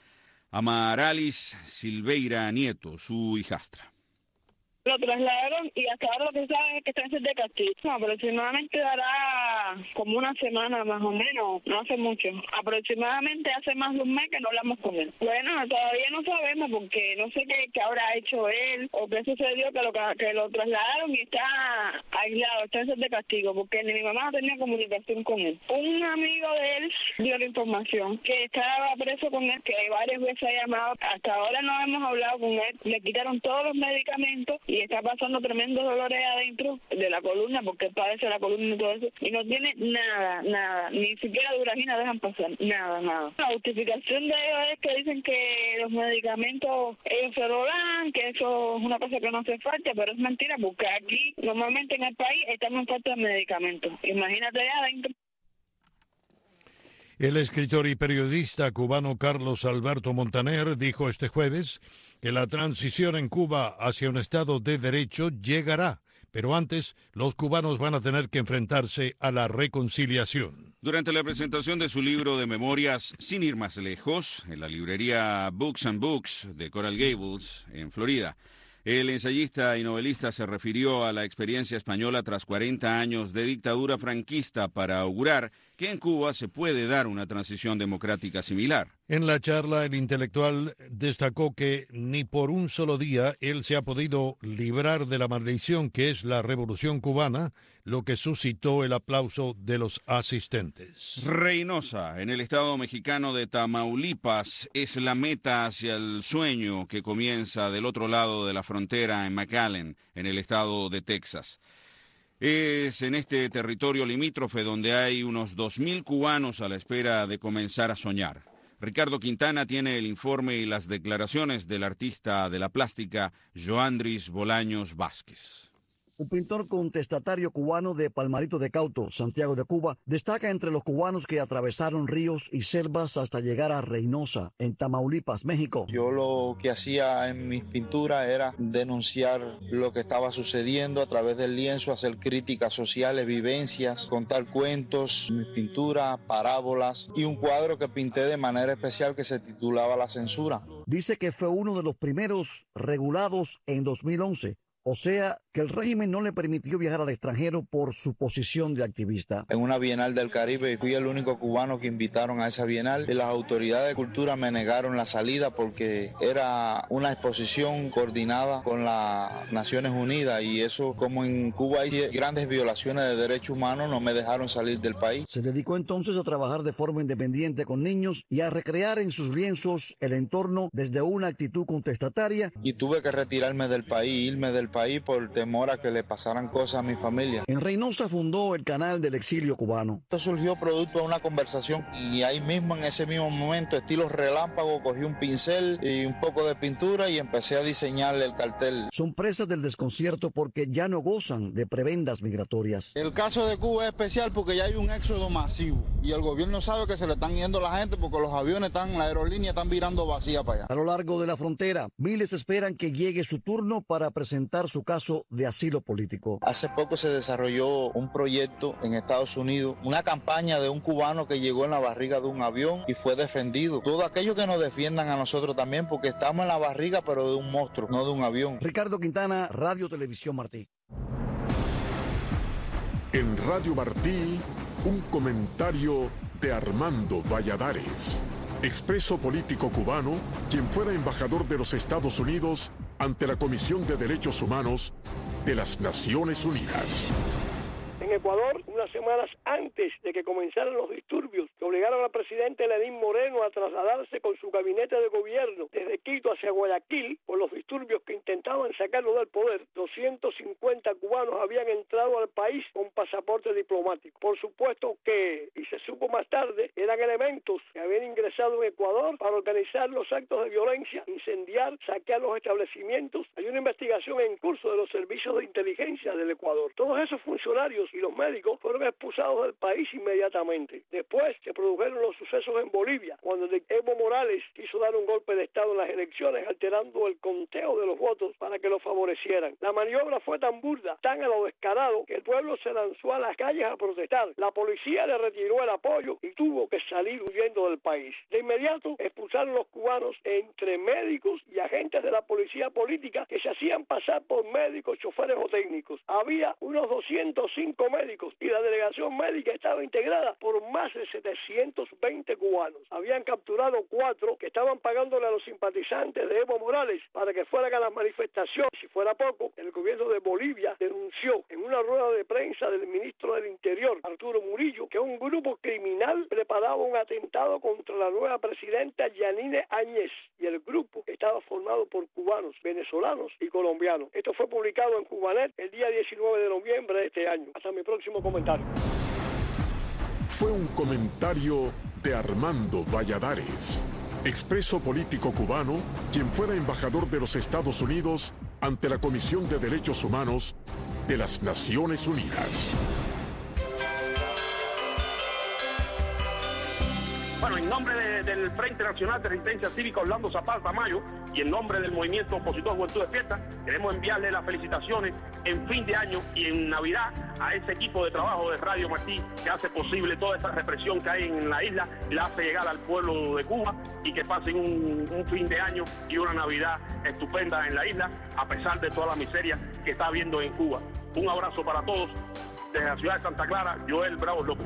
Amaralis Silveira Nieto, su hijastra. Lo trasladaron y hasta ahora lo que saben es que está en celda de castigo. No, aproximadamente dará como una semana más o menos, no hace mucho. Aproximadamente hace más de un mes que no hablamos con él. Bueno, todavía no sabemos porque no sé qué, qué habrá hecho él o qué sucedió, que lo, que lo trasladaron y está aislado, está en set de castigo, porque ni mi mamá no tenía comunicación con él. Un amigo de él dio la información que estaba preso con él, que varias veces ha llamado. Hasta ahora no hemos hablado con él. Le quitaron todos los medicamentos y está pasando tremendos dolores adentro de la columna, porque él padece la columna y todo eso. Y no tiene nada, nada. Ni siquiera duragina dejan pasar. Nada, nada. La justificación de ellos es que dicen que los medicamentos ellos se lo dan, que eso es una cosa que no hace falta, pero es mentira, porque aquí normalmente en el país estamos en falta de medicamentos. Imagínate allá adentro. El escritor y periodista cubano Carlos Alberto Montaner dijo este jueves que la transición en Cuba hacia un Estado de Derecho llegará, pero antes los cubanos van a tener que enfrentarse a la reconciliación. Durante la presentación de su libro de memorias, sin ir más lejos, en la librería Books and Books de Coral Gables, en Florida, el ensayista y novelista se refirió a la experiencia española tras cuarenta años de dictadura franquista para augurar que en Cuba se puede dar una transición democrática similar. En la charla, el intelectual destacó que ni por un solo día él se ha podido librar de la maldición que es la Revolución Cubana, lo que suscitó el aplauso de los asistentes. Reynosa, en el estado mexicano de Tamaulipas, es la meta hacia el sueño que comienza del otro lado de la frontera en McAllen, en el estado de Texas. Es en este territorio limítrofe donde hay unos dos mil cubanos a la espera de comenzar a soñar. Ricardo Quintana tiene el informe y las declaraciones del artista de la plástica Joandris Bolaños Vázquez. Un pintor contestatario cubano de Palmarito de Cauto, Santiago de Cuba, destaca entre los cubanos que atravesaron ríos y selvas hasta llegar a Reynosa, en Tamaulipas, México. Yo lo que hacía en mis pinturas era denunciar lo que estaba sucediendo a través del lienzo, hacer críticas sociales, vivencias, contar cuentos, mis pinturas, parábolas y un cuadro que pinté de manera especial que se titulaba La Censura. Dice que fue uno de los primeros regulados en dos mil once. O sea, que el régimen no le permitió viajar al extranjero por su posición de activista. En una Bienal del Caribe fui el único cubano que invitaron a esa Bienal y las autoridades de cultura me negaron la salida porque era una exposición coordinada con las Naciones Unidas y eso, como en Cuba hay grandes violaciones de derechos humanos, no me dejaron salir del país. Se dedicó entonces a trabajar de forma independiente con niños y a recrear en sus lienzos el entorno desde una actitud contestataria. Y tuve que retirarme del país, irme del país por temor a que le pasaran cosas a mi familia. En Reynosa fundó el canal del exilio cubano. Esto surgió producto de una conversación y ahí mismo, en ese mismo momento, estilo relámpago, cogí un pincel y un poco de pintura y empecé a diseñarle el cartel. Son presas del desconcierto porque ya no gozan de prebendas migratorias. El caso de Cuba es especial porque ya hay un éxodo masivo y el gobierno sabe que se le están yendo la gente porque los aviones están, la aerolínea están virando vacía para allá. A lo largo de la frontera, miles esperan que llegue su turno para presentar su caso de asilo político. Hace poco se desarrolló un proyecto en Estados Unidos, una campaña de un cubano que llegó en la barriga de un avión y fue defendido. Todo aquello que nos defiendan a nosotros también, porque estamos en la barriga pero de un monstruo, no de un avión. Ricardo Quintana, Radio Televisión Martí. En Radio Martí, un comentario de Armando Valladares, expreso político cubano, quien fuera embajador de los Estados Unidos ante la Comisión de Derechos Humanos de las Naciones Unidas. En Ecuador, unas semanas antes de que comenzaran los disturbios que obligaron al presidente Lenín Moreno a trasladarse con su gabinete de gobierno desde Quito hacia Guayaquil por los disturbios que intentaban sacarlo del poder, doscientos cincuenta cubanos habían entrado al país con pasaporte diplomático. Por supuesto que, y se supo más tarde, eran elementos que habían ingresado en Ecuador para organizar los actos de violencia, incendiar, saquear los establecimientos. Hay una investigación en curso de los servicios de inteligencia del Ecuador. Todos esos funcionarios y los médicos fueron expulsados del país inmediatamente. Después se produjeron los sucesos en Bolivia, cuando Evo Morales quiso dar un golpe de Estado en las elecciones, alterando el conteo de los votos para que lo favorecieran. La maniobra fue tan burda, tan a lo descarado, que el pueblo se lanzó a las calles a protestar. La policía le retiró el apoyo y tuvo que salir huyendo del país. De inmediato expulsaron los cubanos entre médicos y agentes de la policía política que se hacían pasar por médicos, choferes o técnicos. Había unos doscientos cinco cuatro médicos y la delegación médica estaba integrada por más de setecientos veinte cubanos. Habían capturado cuatro que estaban pagándole a los simpatizantes de Evo Morales para que fueran a las manifestaciones. Si fuera poco, el gobierno de Bolivia denunció en una rueda de prensa del ministro del Interior, Arturo Murillo, que un grupo criminal preparaba un atentado contra la nueva presidenta Yanine Áñez, y el grupo estaba formado por cubanos, venezolanos y colombianos. Esto fue publicado en Cubanet el día diecinueve de noviembre de este año. Hasta mi próximo comentario. Fue un comentario de Armando Valladares, expreso político cubano, quien fuera embajador de los Estados Unidos ante la Comisión de Derechos Humanos de las Naciones Unidas. Bueno, en nombre de, del Frente Nacional de Resistencia Cívica Orlando Zapata Tamayo y en nombre del Movimiento Opositor Juventud Despierta, queremos enviarle las felicitaciones en fin de año y en Navidad a ese equipo de trabajo de Radio Martí que hace posible toda esta represión que hay en la isla, la hace llegar al pueblo de Cuba y que pasen un, un fin de año y una Navidad estupenda en la isla, a pesar de toda la miseria que está habiendo en Cuba. Un abrazo para todos desde la ciudad de Santa Clara, Joel Bravo López.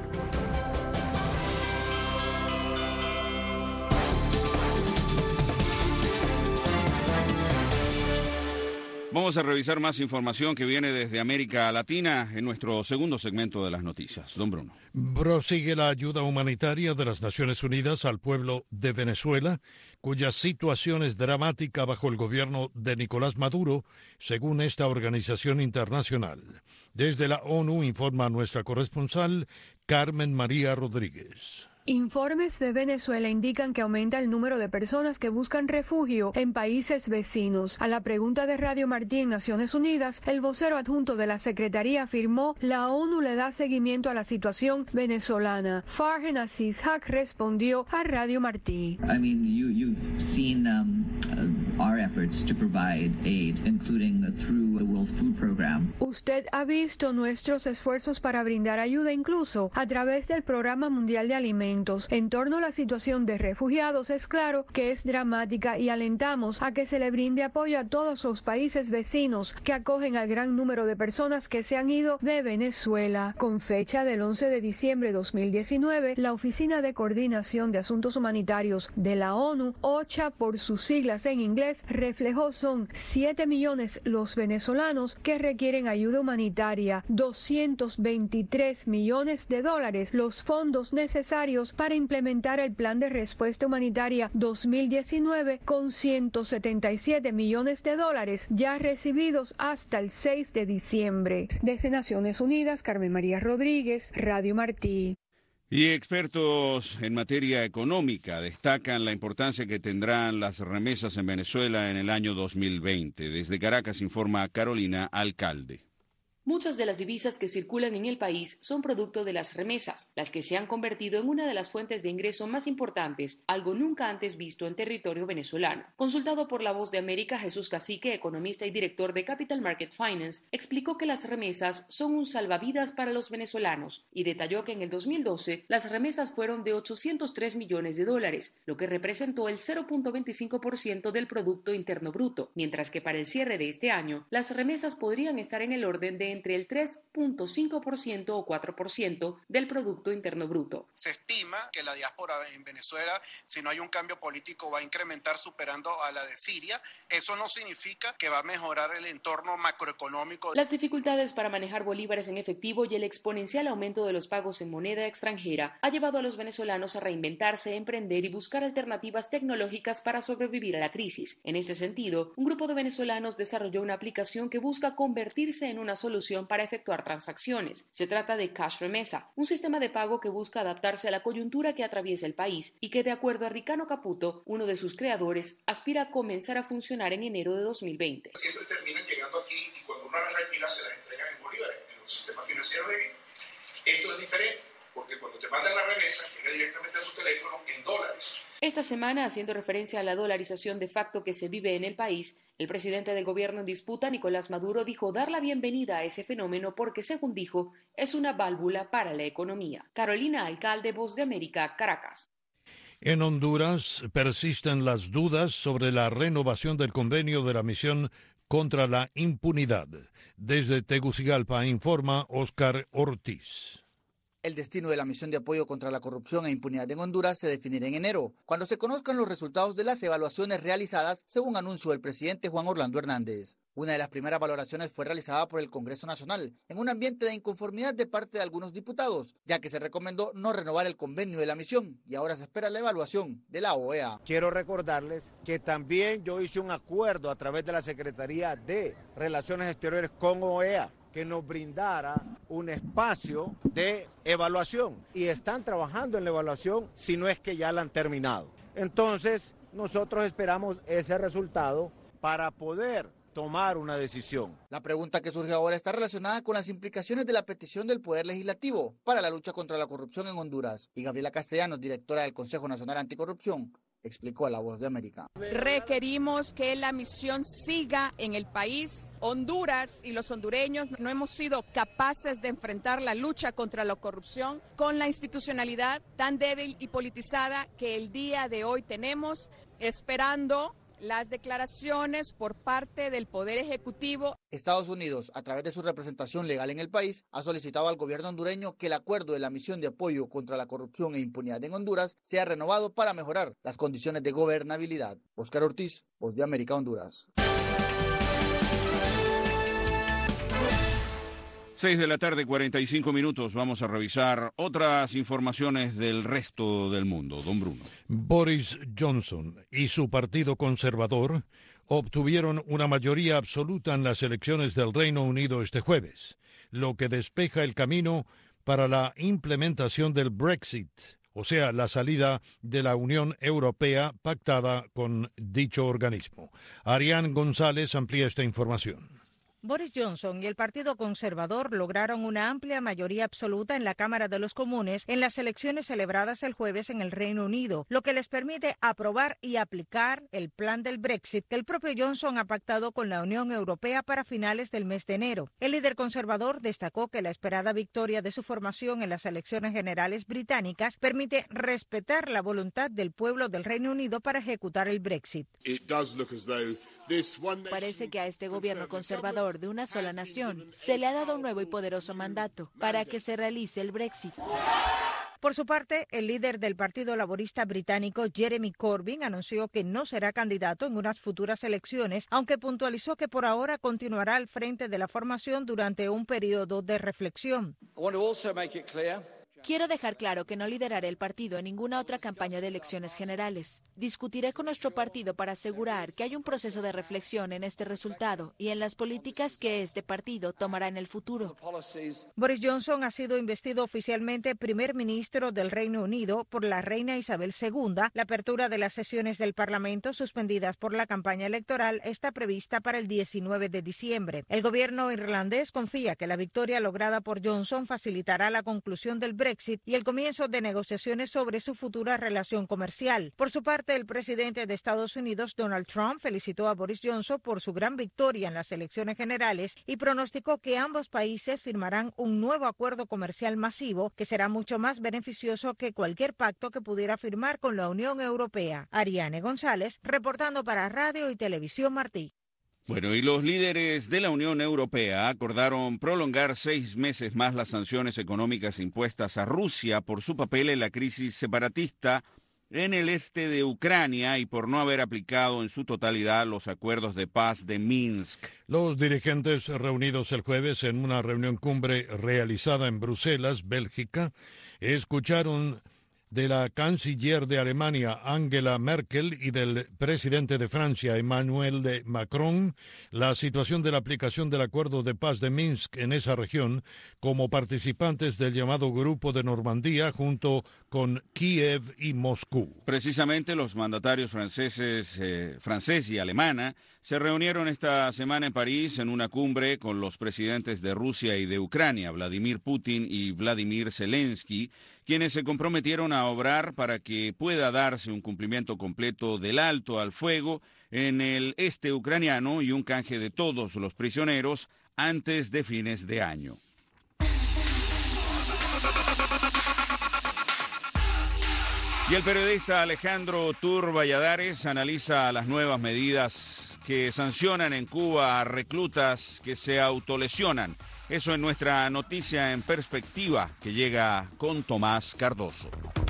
Vamos a revisar más información que viene desde América Latina en nuestro segundo segmento de las noticias. Don Bruno. Prosigue la ayuda humanitaria de las Naciones Unidas al pueblo de Venezuela, cuya situación es dramática bajo el gobierno de Nicolás Maduro, según esta organización internacional. Desde la ONU informa nuestra corresponsal Carmen María Rodríguez. Informes de Venezuela indican que aumenta el número de personas que buscan refugio en países vecinos. A la pregunta de Radio Martí en Naciones Unidas, el vocero adjunto de la Secretaría afirmó la ONU le da seguimiento a la situación venezolana. Farhan Aziz Haq respondió a Radio Martí. I mean, you, you've seen um, uh, our efforts to provide aid, including uh, through the World Food Program. Usted ha visto nuestros esfuerzos para brindar ayuda, incluso a través del Programa Mundial de Alimentos. En torno a la situación de refugiados, es claro que es dramática y alentamos a que se le brinde apoyo a todos los países vecinos que acogen al gran número de personas que se han ido de Venezuela. Con fecha del once de diciembre de dos mil diecinueve, la Oficina de Coordinación de Asuntos Humanitarios de la ONU, OCHA por sus siglas en inglés, reflejó son siete millones los venezolanos que requieren ayuda humanitaria, doscientos veintitrés millones de dólares los fondos necesarios para implementar el Plan de Respuesta Humanitaria dos mil diecinueve con ciento setenta y siete millones de dólares ya recibidos hasta el seis de diciembre. Desde Naciones Unidas, Carmen María Rodríguez, Radio Martí. Y expertos en materia económica destacan la importancia que tendrán las remesas en Venezuela en el año dos mil veinte. Desde Caracas informa Carolina Alcalde. Muchas de las divisas que circulan en el país son producto de las remesas, las que se han convertido en una de las fuentes de ingreso más importantes, algo nunca antes visto en territorio venezolano. Consultado por La Voz de América, Jesús Cacique, economista y director de Capital Market Finance, explicó que las remesas son un salvavidas para los venezolanos y detalló que en el dos mil doce las remesas fueron de ochocientos tres millones de dólares, lo que representó el cero punto veinticinco por ciento del Producto Interno Bruto, mientras que para el cierre de este año las remesas podrían estar en el orden de entre el tres punto cinco por ciento o cuatro por ciento del Producto Interno Bruto. Se estima que la diáspora en Venezuela, si no hay un cambio político, va a incrementar superando a la de Siria. Eso no significa que va a mejorar el entorno macroeconómico. Las dificultades para manejar bolívares en efectivo y el exponencial aumento de los pagos en moneda extranjera ha llevado a los venezolanos a reinventarse, emprender y buscar alternativas tecnológicas para sobrevivir a la crisis. En este sentido, un grupo de venezolanos desarrolló una aplicación que busca convertirse en una solución para efectuar transacciones. Se trata de Cash Remesa, un sistema de pago que busca adaptarse a la coyuntura que atraviesa el país y que, de acuerdo a Ricano Caputo, uno de sus creadores, aspira a comenzar a funcionar en enero de dos mil veinte. Siempre terminan llegando aquí y cuando uno las retira se las entregan en bolívares, en los sistemas financieros de aquí. Esto es diferente, porque cuando te mandan la remesa, llega directamente a tu teléfono en dólares. Esta semana, haciendo referencia a la dolarización de facto que se vive en el país, el presidente del gobierno en disputa, Nicolás Maduro, dijo dar la bienvenida a ese fenómeno porque, según dijo, es una válvula para la economía. Carolina Alcalde, Voz de América, Caracas. En Honduras persisten las dudas sobre la renovación del convenio de la misión contra la impunidad. Desde Tegucigalpa informa Oscar Ortiz. El destino de la misión de apoyo contra la corrupción e impunidad en Honduras se definirá en enero, cuando se conozcan los resultados de las evaluaciones realizadas, según anunció el presidente Juan Orlando Hernández. Una de las primeras valoraciones fue realizada por el Congreso Nacional, en un ambiente de inconformidad de parte de algunos diputados, ya que se recomendó no renovar el convenio de la misión y ahora se espera la evaluación de la O E A. Quiero recordarles que también yo hice un acuerdo a través de la Secretaría de Relaciones Exteriores con O E A, que nos brindara un espacio de evaluación y están trabajando en la evaluación si no es que ya la han terminado. Entonces, nosotros esperamos ese resultado para poder tomar una decisión. La pregunta que surge ahora está relacionada con las implicaciones de la petición del Poder Legislativo para la lucha contra la corrupción en Honduras. Y Gabriela Castellanos, directora del Consejo Nacional Anticorrupción, explicó a La Voz de América. Requerimos que la misión siga en el país. Honduras y los hondureños no hemos sido capaces de enfrentar la lucha contra la corrupción con la institucionalidad tan débil y politizada que el día de hoy tenemos, esperando las declaraciones por parte del Poder Ejecutivo. Estados Unidos, a través de su representación legal en el país, ha solicitado al gobierno hondureño que el acuerdo de la misión de apoyo contra la corrupción e impunidad en Honduras sea renovado para mejorar las condiciones de gobernabilidad. Oscar Ortiz, Voz de América, Honduras. Seis de la tarde, cuarenta y cinco minutos. Vamos a revisar otras informaciones del resto del mundo. Don Bruno. Boris Johnson y su Partido Conservador obtuvieron una mayoría absoluta en las elecciones del Reino Unido este jueves, lo que despeja el camino para la implementación del Brexit, o sea, la salida de la Unión Europea pactada con dicho organismo. Arián González amplía esta información. Boris Johnson y el Partido Conservador lograron una amplia mayoría absoluta en la Cámara de los Comunes en las elecciones celebradas el jueves en el Reino Unido, lo que les permite aprobar y aplicar el plan del Brexit que el propio Johnson ha pactado con la Unión Europea para finales del mes de enero. El líder conservador destacó que la esperada victoria de su formación en las elecciones generales británicas permite respetar la voluntad del pueblo del Reino Unido para ejecutar el Brexit. Parece que a este gobierno conservador de una sola nación se le ha dado un nuevo y poderoso mandato para que se realice el Brexit. Por su parte, el líder del Partido Laborista británico, Jeremy Corbyn, anunció que no será candidato en unas futuras elecciones, aunque puntualizó que por ahora continuará al frente de la formación durante un periodo de reflexión. Quiero dejar claro que no lideraré el partido en ninguna otra campaña de elecciones generales. Discutiré con nuestro partido para asegurar que hay un proceso de reflexión en este resultado y en las políticas que este partido tomará en el futuro. Boris Johnson ha sido investido oficialmente primer ministro del Reino Unido por la reina Isabel segunda. La apertura de las sesiones del Parlamento suspendidas por la campaña electoral está prevista para el diecinueve de diciembre. El gobierno irlandés confía que la victoria lograda por Johnson facilitará la conclusión del Brexit y el comienzo de negociaciones sobre su futura relación comercial. Por su parte, el presidente de Estados Unidos, Donald Trump, felicitó a Boris Johnson por su gran victoria en las elecciones generales y pronosticó que ambos países firmarán un nuevo acuerdo comercial masivo que será mucho más beneficioso que cualquier pacto que pudiera firmar con la Unión Europea. Ariane González, reportando para Radio y Televisión Martí. Bueno, y los líderes de la Unión Europea acordaron prolongar seis meses más las sanciones económicas impuestas a Rusia por su papel en la crisis separatista en el este de Ucrania y por no haber aplicado en su totalidad los acuerdos de paz de Minsk. Los dirigentes reunidos el jueves en una reunión cumbre realizada en Bruselas, Bélgica, escucharon de la canciller de Alemania, Angela Merkel, y del presidente de Francia, Emmanuel Macron, la situación de la aplicación del acuerdo de paz de Minsk en esa región, como participantes del llamado Grupo de Normandía, junto con Kiev y Moscú. Precisamente los mandatarios franceses, eh, francés y alemana, se reunieron esta semana en París en una cumbre con los presidentes de Rusia y de Ucrania, Vladimir Putin y Vladimir Zelensky, quienes se comprometieron a obrar para que pueda darse un cumplimiento completo del alto al fuego en el este ucraniano y un canje de todos los prisioneros antes de fines de año. Y el periodista Alejandro Tur Valladares analiza las nuevas medidas que sancionan en Cuba a reclutas que se autolesionan. Eso es nuestra noticia en perspectiva, que llega con Tomás Cardoso.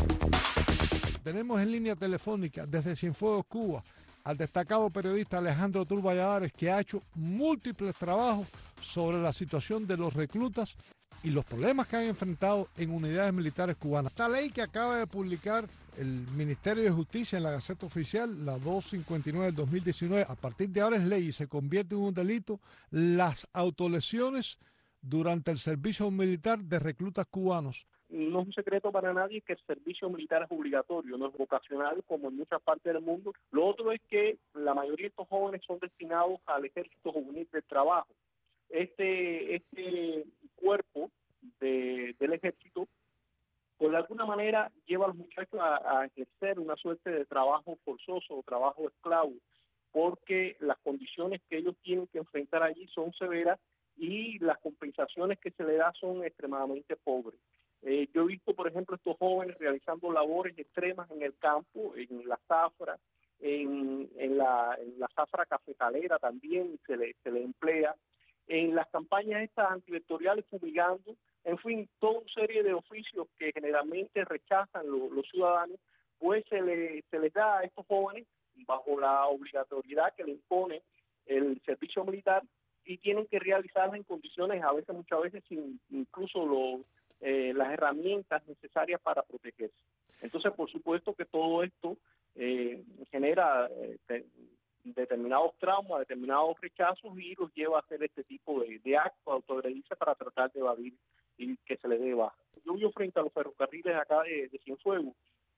Tenemos en línea telefónica desde Cienfuegos, Cuba, al destacado periodista Alejandro Tur Valladares, que ha hecho múltiples trabajos sobre la situación de los reclutas y los problemas que han enfrentado en unidades militares cubanas. Esta ley que acaba de publicar el Ministerio de Justicia en la Gaceta Oficial, la doscientos cincuenta y nueve del dos mil diecinueve, a partir de ahora es ley y se convierte en un delito las autolesiones durante el servicio militar de reclutas cubanos. No es un secreto para nadie que el servicio militar es obligatorio, no es vocacional como en muchas partes del mundo. Lo otro es que la mayoría de estos jóvenes son destinados al Ejército Juvenil del Trabajo. Este, este cuerpo de, del ejército, pues de alguna manera lleva a los muchachos a, a ejercer una suerte de trabajo forzoso o trabajo esclavo, porque las condiciones que ellos tienen que enfrentar allí son severas y las compensaciones que se les da son extremadamente pobres. Eh, yo he visto, por ejemplo, estos jóvenes realizando labores extremas en el campo, en la zafra, en, en, la, en la zafra cafetalera también se le, se le emplea, en las campañas estas antivectoriales fumigando, en fin, toda una serie de oficios que generalmente rechazan lo, los ciudadanos, pues se, le, se les da a estos jóvenes bajo la obligatoriedad que le impone el servicio militar y tienen que realizarla en condiciones a veces, muchas veces, sin incluso lo, eh, las herramientas necesarias para protegerse. Entonces, por supuesto que todo esto eh, genera eh, te, determinados traumas, determinados rechazos y los lleva a hacer este tipo de, de actos, autoagredirse para tratar de evadir y que se le dé baja. Yo vivo frente a los ferrocarriles acá de, de Cienfuegos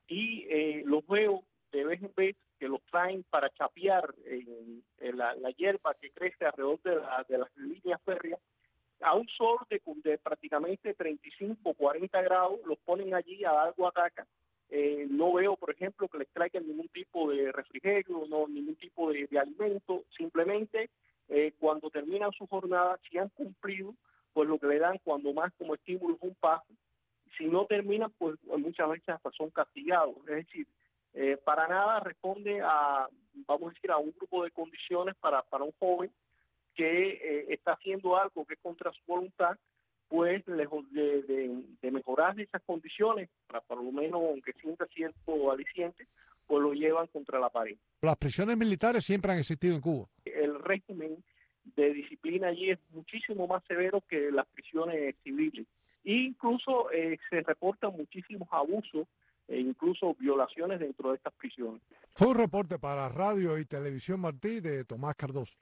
y eh, los veo de vez en vez que los traen para chapear en, en la, la hierba que crece alrededor de, la, de las líneas férreas a un sol de, de prácticamente treinta y cinco, cuarenta grados, los ponen allí a dar guataca. Eh, no veo, por ejemplo, que les traigan ningún tipo de refrigerio, no ningún tipo de, de alimento, simplemente eh, cuando terminan su jornada, si han cumplido, pues lo que le dan cuando más como estímulo es un paso. Si no terminan, pues muchas veces hasta son castigados. Es decir, eh, para nada responde a, vamos a decir, a un grupo de condiciones para, para un joven que eh, está haciendo algo que es contra su voluntad, pues lejos de, de, de mejorar esas condiciones, para por lo menos aunque sienta cierto aliciente, pues lo llevan contra la pared. Las prisiones militares siempre han existido en Cuba. El régimen de disciplina allí es muchísimo más severo que las prisiones civiles. E incluso eh, se reportan muchísimos abusos e incluso violaciones dentro de estas prisiones. Fue un reporte para Radio y Televisión Martí de Tomás Cardoso.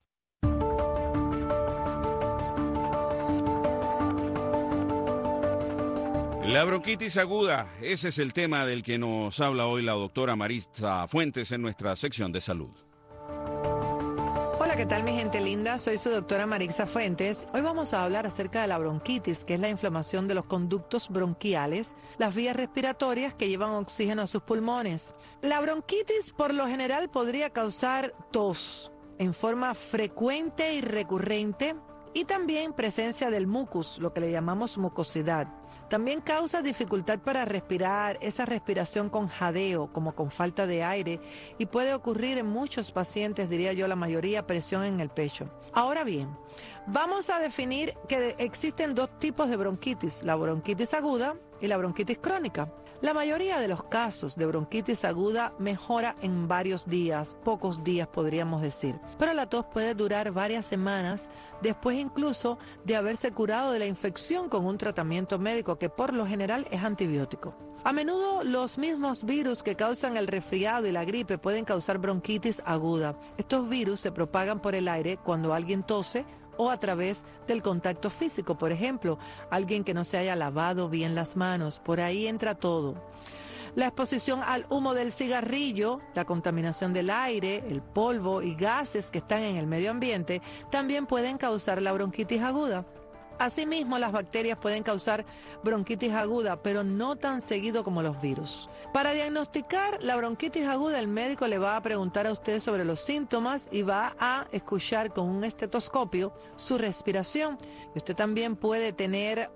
La bronquitis aguda, ese es el tema del que nos habla hoy la doctora Maritza Fuentes en nuestra sección de salud. Hola, ¿qué tal mi gente linda? Soy su doctora Maritza Fuentes. Hoy vamos a hablar acerca de la bronquitis, que es la inflamación de los conductos bronquiales, las vías respiratorias que llevan oxígeno a sus pulmones. La bronquitis por lo general podría causar tos en forma frecuente y recurrente y también presencia del mucus, lo que le llamamos mucosidad. También causa dificultad para respirar, esa respiración con jadeo, como con falta de aire, y puede ocurrir en muchos pacientes, diría yo la mayoría, presión en el pecho. Ahora bien, vamos a definir que existen dos tipos de bronquitis, la bronquitis aguda y la bronquitis crónica. La mayoría de los casos de bronquitis aguda mejora en varios días, pocos días podríamos decir, pero la tos puede durar varias semanas después incluso de haberse curado de la infección con un tratamiento médico que por lo general es antibiótico. A menudo los mismos virus que causan el resfriado y la gripe pueden causar bronquitis aguda. Estos virus se propagan por el aire cuando alguien tose o a través del contacto físico, por ejemplo, alguien que no se haya lavado bien las manos, por ahí entra todo. La exposición al humo del cigarrillo, la contaminación del aire, el polvo y gases que están en el medio ambiente también pueden causar la bronquitis aguda. Asimismo, las bacterias pueden causar bronquitis aguda, pero no tan seguido como los virus. Para diagnosticar la bronquitis aguda, el médico le va a preguntar a usted sobre los síntomas y va a escuchar con un estetoscopio su respiración. Y usted también puede tener o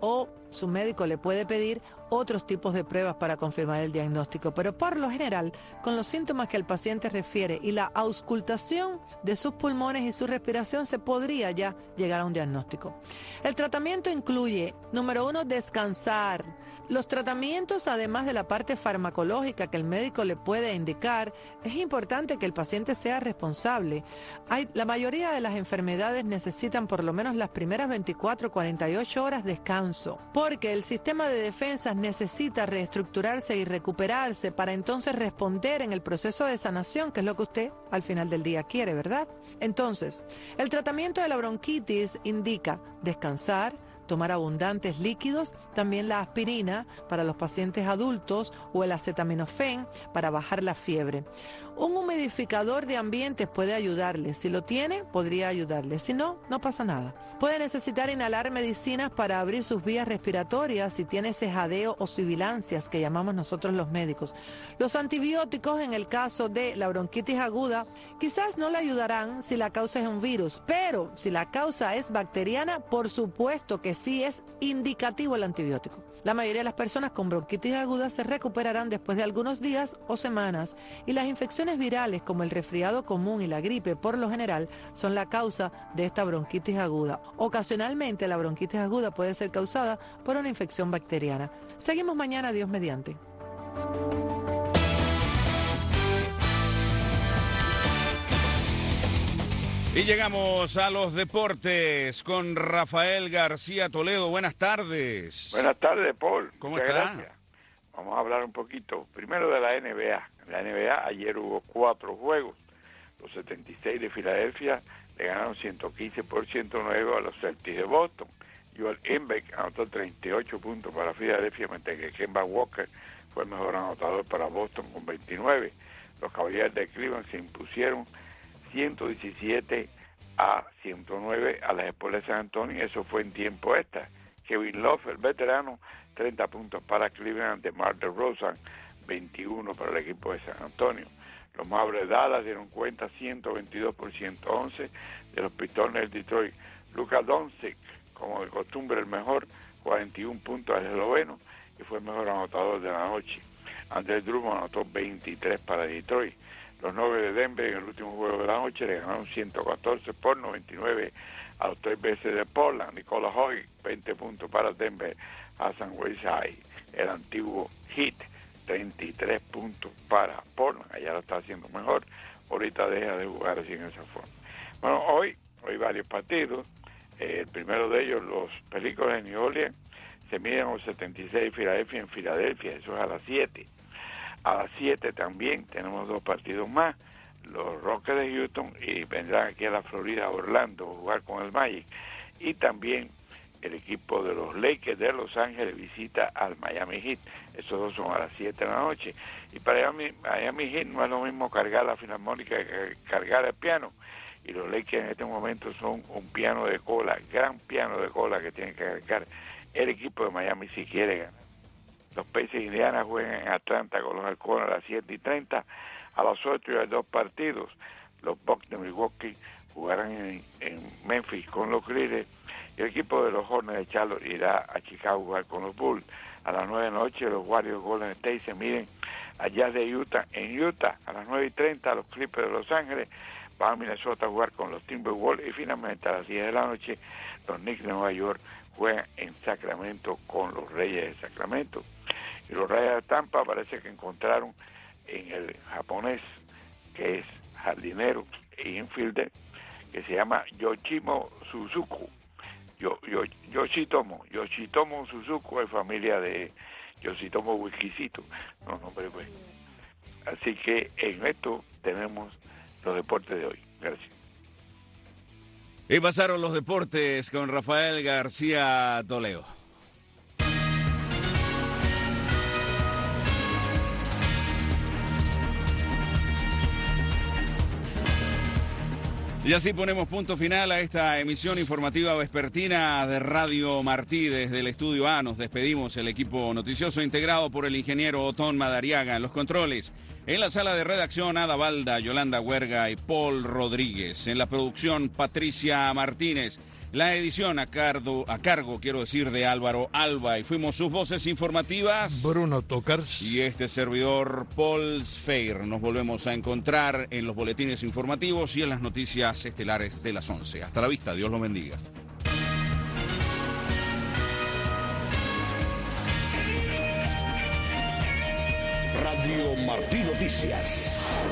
su médico le puede pedir otros tipos de pruebas para confirmar el diagnóstico, pero por lo general, con los síntomas que el paciente refiere y la auscultación de sus pulmones y su respiración, se podría ya llegar a un diagnóstico. El tratamiento incluye, número uno, descansar. Los tratamientos, además de la parte farmacológica que el médico le puede indicar, es importante que el paciente sea responsable. Hay, la mayoría de las enfermedades necesitan por lo menos las primeras veinticuatro a cuarenta y ocho horas de descanso, porque el sistema de defensas necesita reestructurarse y recuperarse para entonces responder en el proceso de sanación, que es lo que usted al final del día quiere, ¿verdad? Entonces, el tratamiento de la bronquitis indica descansar, tomar abundantes líquidos, también la aspirina para los pacientes adultos o el acetaminofén para bajar la fiebre. Un humidificador de ambientes puede ayudarle. Si lo tiene, podría ayudarle. Si no, no pasa nada. Puede necesitar inhalar medicinas para abrir sus vías respiratorias si tiene ese jadeo o sibilancias que llamamos nosotros los médicos. Los antibióticos, en el caso de la bronquitis aguda, quizás no le ayudarán si la causa es un virus, pero si la causa es bacteriana, por supuesto que sí es indicativo el antibiótico. La mayoría de las personas con bronquitis aguda se recuperarán después de algunos días o semanas, y las infecciones virales como el resfriado común y la gripe por lo general son la causa de esta bronquitis aguda. Ocasionalmente la bronquitis aguda puede ser causada por una infección bacteriana. Seguimos mañana, Dios mediante. Y llegamos a los deportes con Rafael García Toledo. Buenas tardes. Buenas tardes, Paul. ¿Cómo Muchas está? Gracias. Vamos a hablar un poquito. Primero de la N B A. En la N B A ayer hubo cuatro juegos. Los setenta y seis de Filadelfia le ganaron ciento quince por ciento nueve a los Celtics de Boston. Joel Embiid anotó treinta y ocho puntos para Filadelfia, mientras que Kemba Walker fue el mejor anotador para Boston con veintinueve. Los Caballeros de Cleveland se impusieron ciento diecisiete a ciento nueve a las Spurs de San Antonio. Eso fue en tiempo extra. Kevin Love, el veterano, treinta puntos para Cleveland. DeMar DeRozan, veintiuno para el equipo de San Antonio. Los Mavericks de Dallas dieron cuenta ciento veintidós por ciento once de los Pistones de Detroit. Luka Doncic, como de costumbre el mejor, cuarenta y uno puntos al esloveno, y fue el mejor anotador de la noche. Andrés Drummond anotó veintitrés para Detroit. Los Nuggets de Denver en el último juego de la noche le ganaron ciento catorce por noventa y nueve a los tres veces de Portland. Nicola Hoy, veinte puntos para Denver. Hassan Whiteside, el antiguo Heat, treinta y tres puntos para Portland. Allá lo está haciendo mejor. Ahorita deja de jugar así en esa forma. Bueno, hoy, hoy varios partidos. Eh, el primero de ellos, los Pericos de New Orleans, se miden los setenta y seis de Filadelfia en Filadelfia. Eso es a las siete. A las siete también tenemos dos partidos más, los Rockets de Houston, y vendrán aquí a la Florida, a Orlando, a jugar con el Magic. Y también el equipo de los Lakers de Los Ángeles visita al Miami Heat. Esos dos son a las siete de la noche. Y para Miami, Miami Heat no es lo mismo cargar la filarmónica que cargar el piano. Y los Lakers en este momento son un piano de cola, gran piano de cola que tiene que cargar el equipo de Miami si quiere ganar. Los Pacers de Indiana juegan en Atlanta con los Halcones a las siete y treinta. A las ocho hay dos partidos. Los Bucks de Milwaukee jugarán en, en Memphis con los Grizzlies. Y el equipo de los Hornets de Charlotte irá a Chicago a jugar con los Bulls. A las nueve de la noche los Warriors Golden State se miden a Jazz de Utah en Utah. A las nueve y treinta los Clippers de Los Ángeles van a Minnesota a jugar con los Timberwolves. Y finalmente a las diez de la noche los Knicks de Nueva York juegan en Sacramento con los Reyes de Sacramento. Y los Rayos de Tampa parece que encontraron en el japonés, que es jardinero e infielder, que se llama Yoshimo Suzuki. Yo, yo, Yoshitomo, Yoshitomo Suzuki es familia de Yoshitomo Wikisito. No, no, pero pues. Así que en esto tenemos los deportes de hoy. Gracias. Y pasaron los deportes con Rafael García Toledo. Y así ponemos punto final a esta emisión informativa vespertina de Radio Martí. Desde el Estudio A nos despedimos, el equipo noticioso integrado por el ingeniero Otón Madariaga en los controles. En la sala de redacción, Ada Balda, Yolanda Huerga y Paul Rodríguez. En la producción, Patricia Martínez. La edición a cargo, a cargo, quiero decir, de Álvaro Alba, y fuimos sus voces informativas, Bruno Tocars y este servidor, Paul Sfeir. Nos volvemos a encontrar en los boletines informativos y en las noticias estelares de las once. Hasta la vista, Dios los bendiga. Radio Martí Noticias.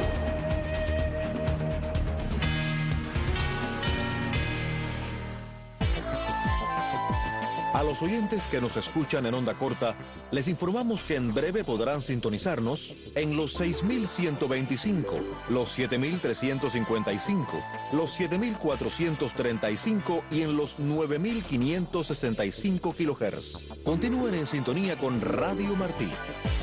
A los oyentes que nos escuchan en onda corta, les informamos que en breve podrán sintonizarnos en los seis mil ciento veinticinco, los siete mil trescientos cincuenta y cinco, los siete mil cuatrocientos treinta y cinco y en los nueve mil quinientos sesenta y cinco kilohertz. Continúen en sintonía con Radio Martí.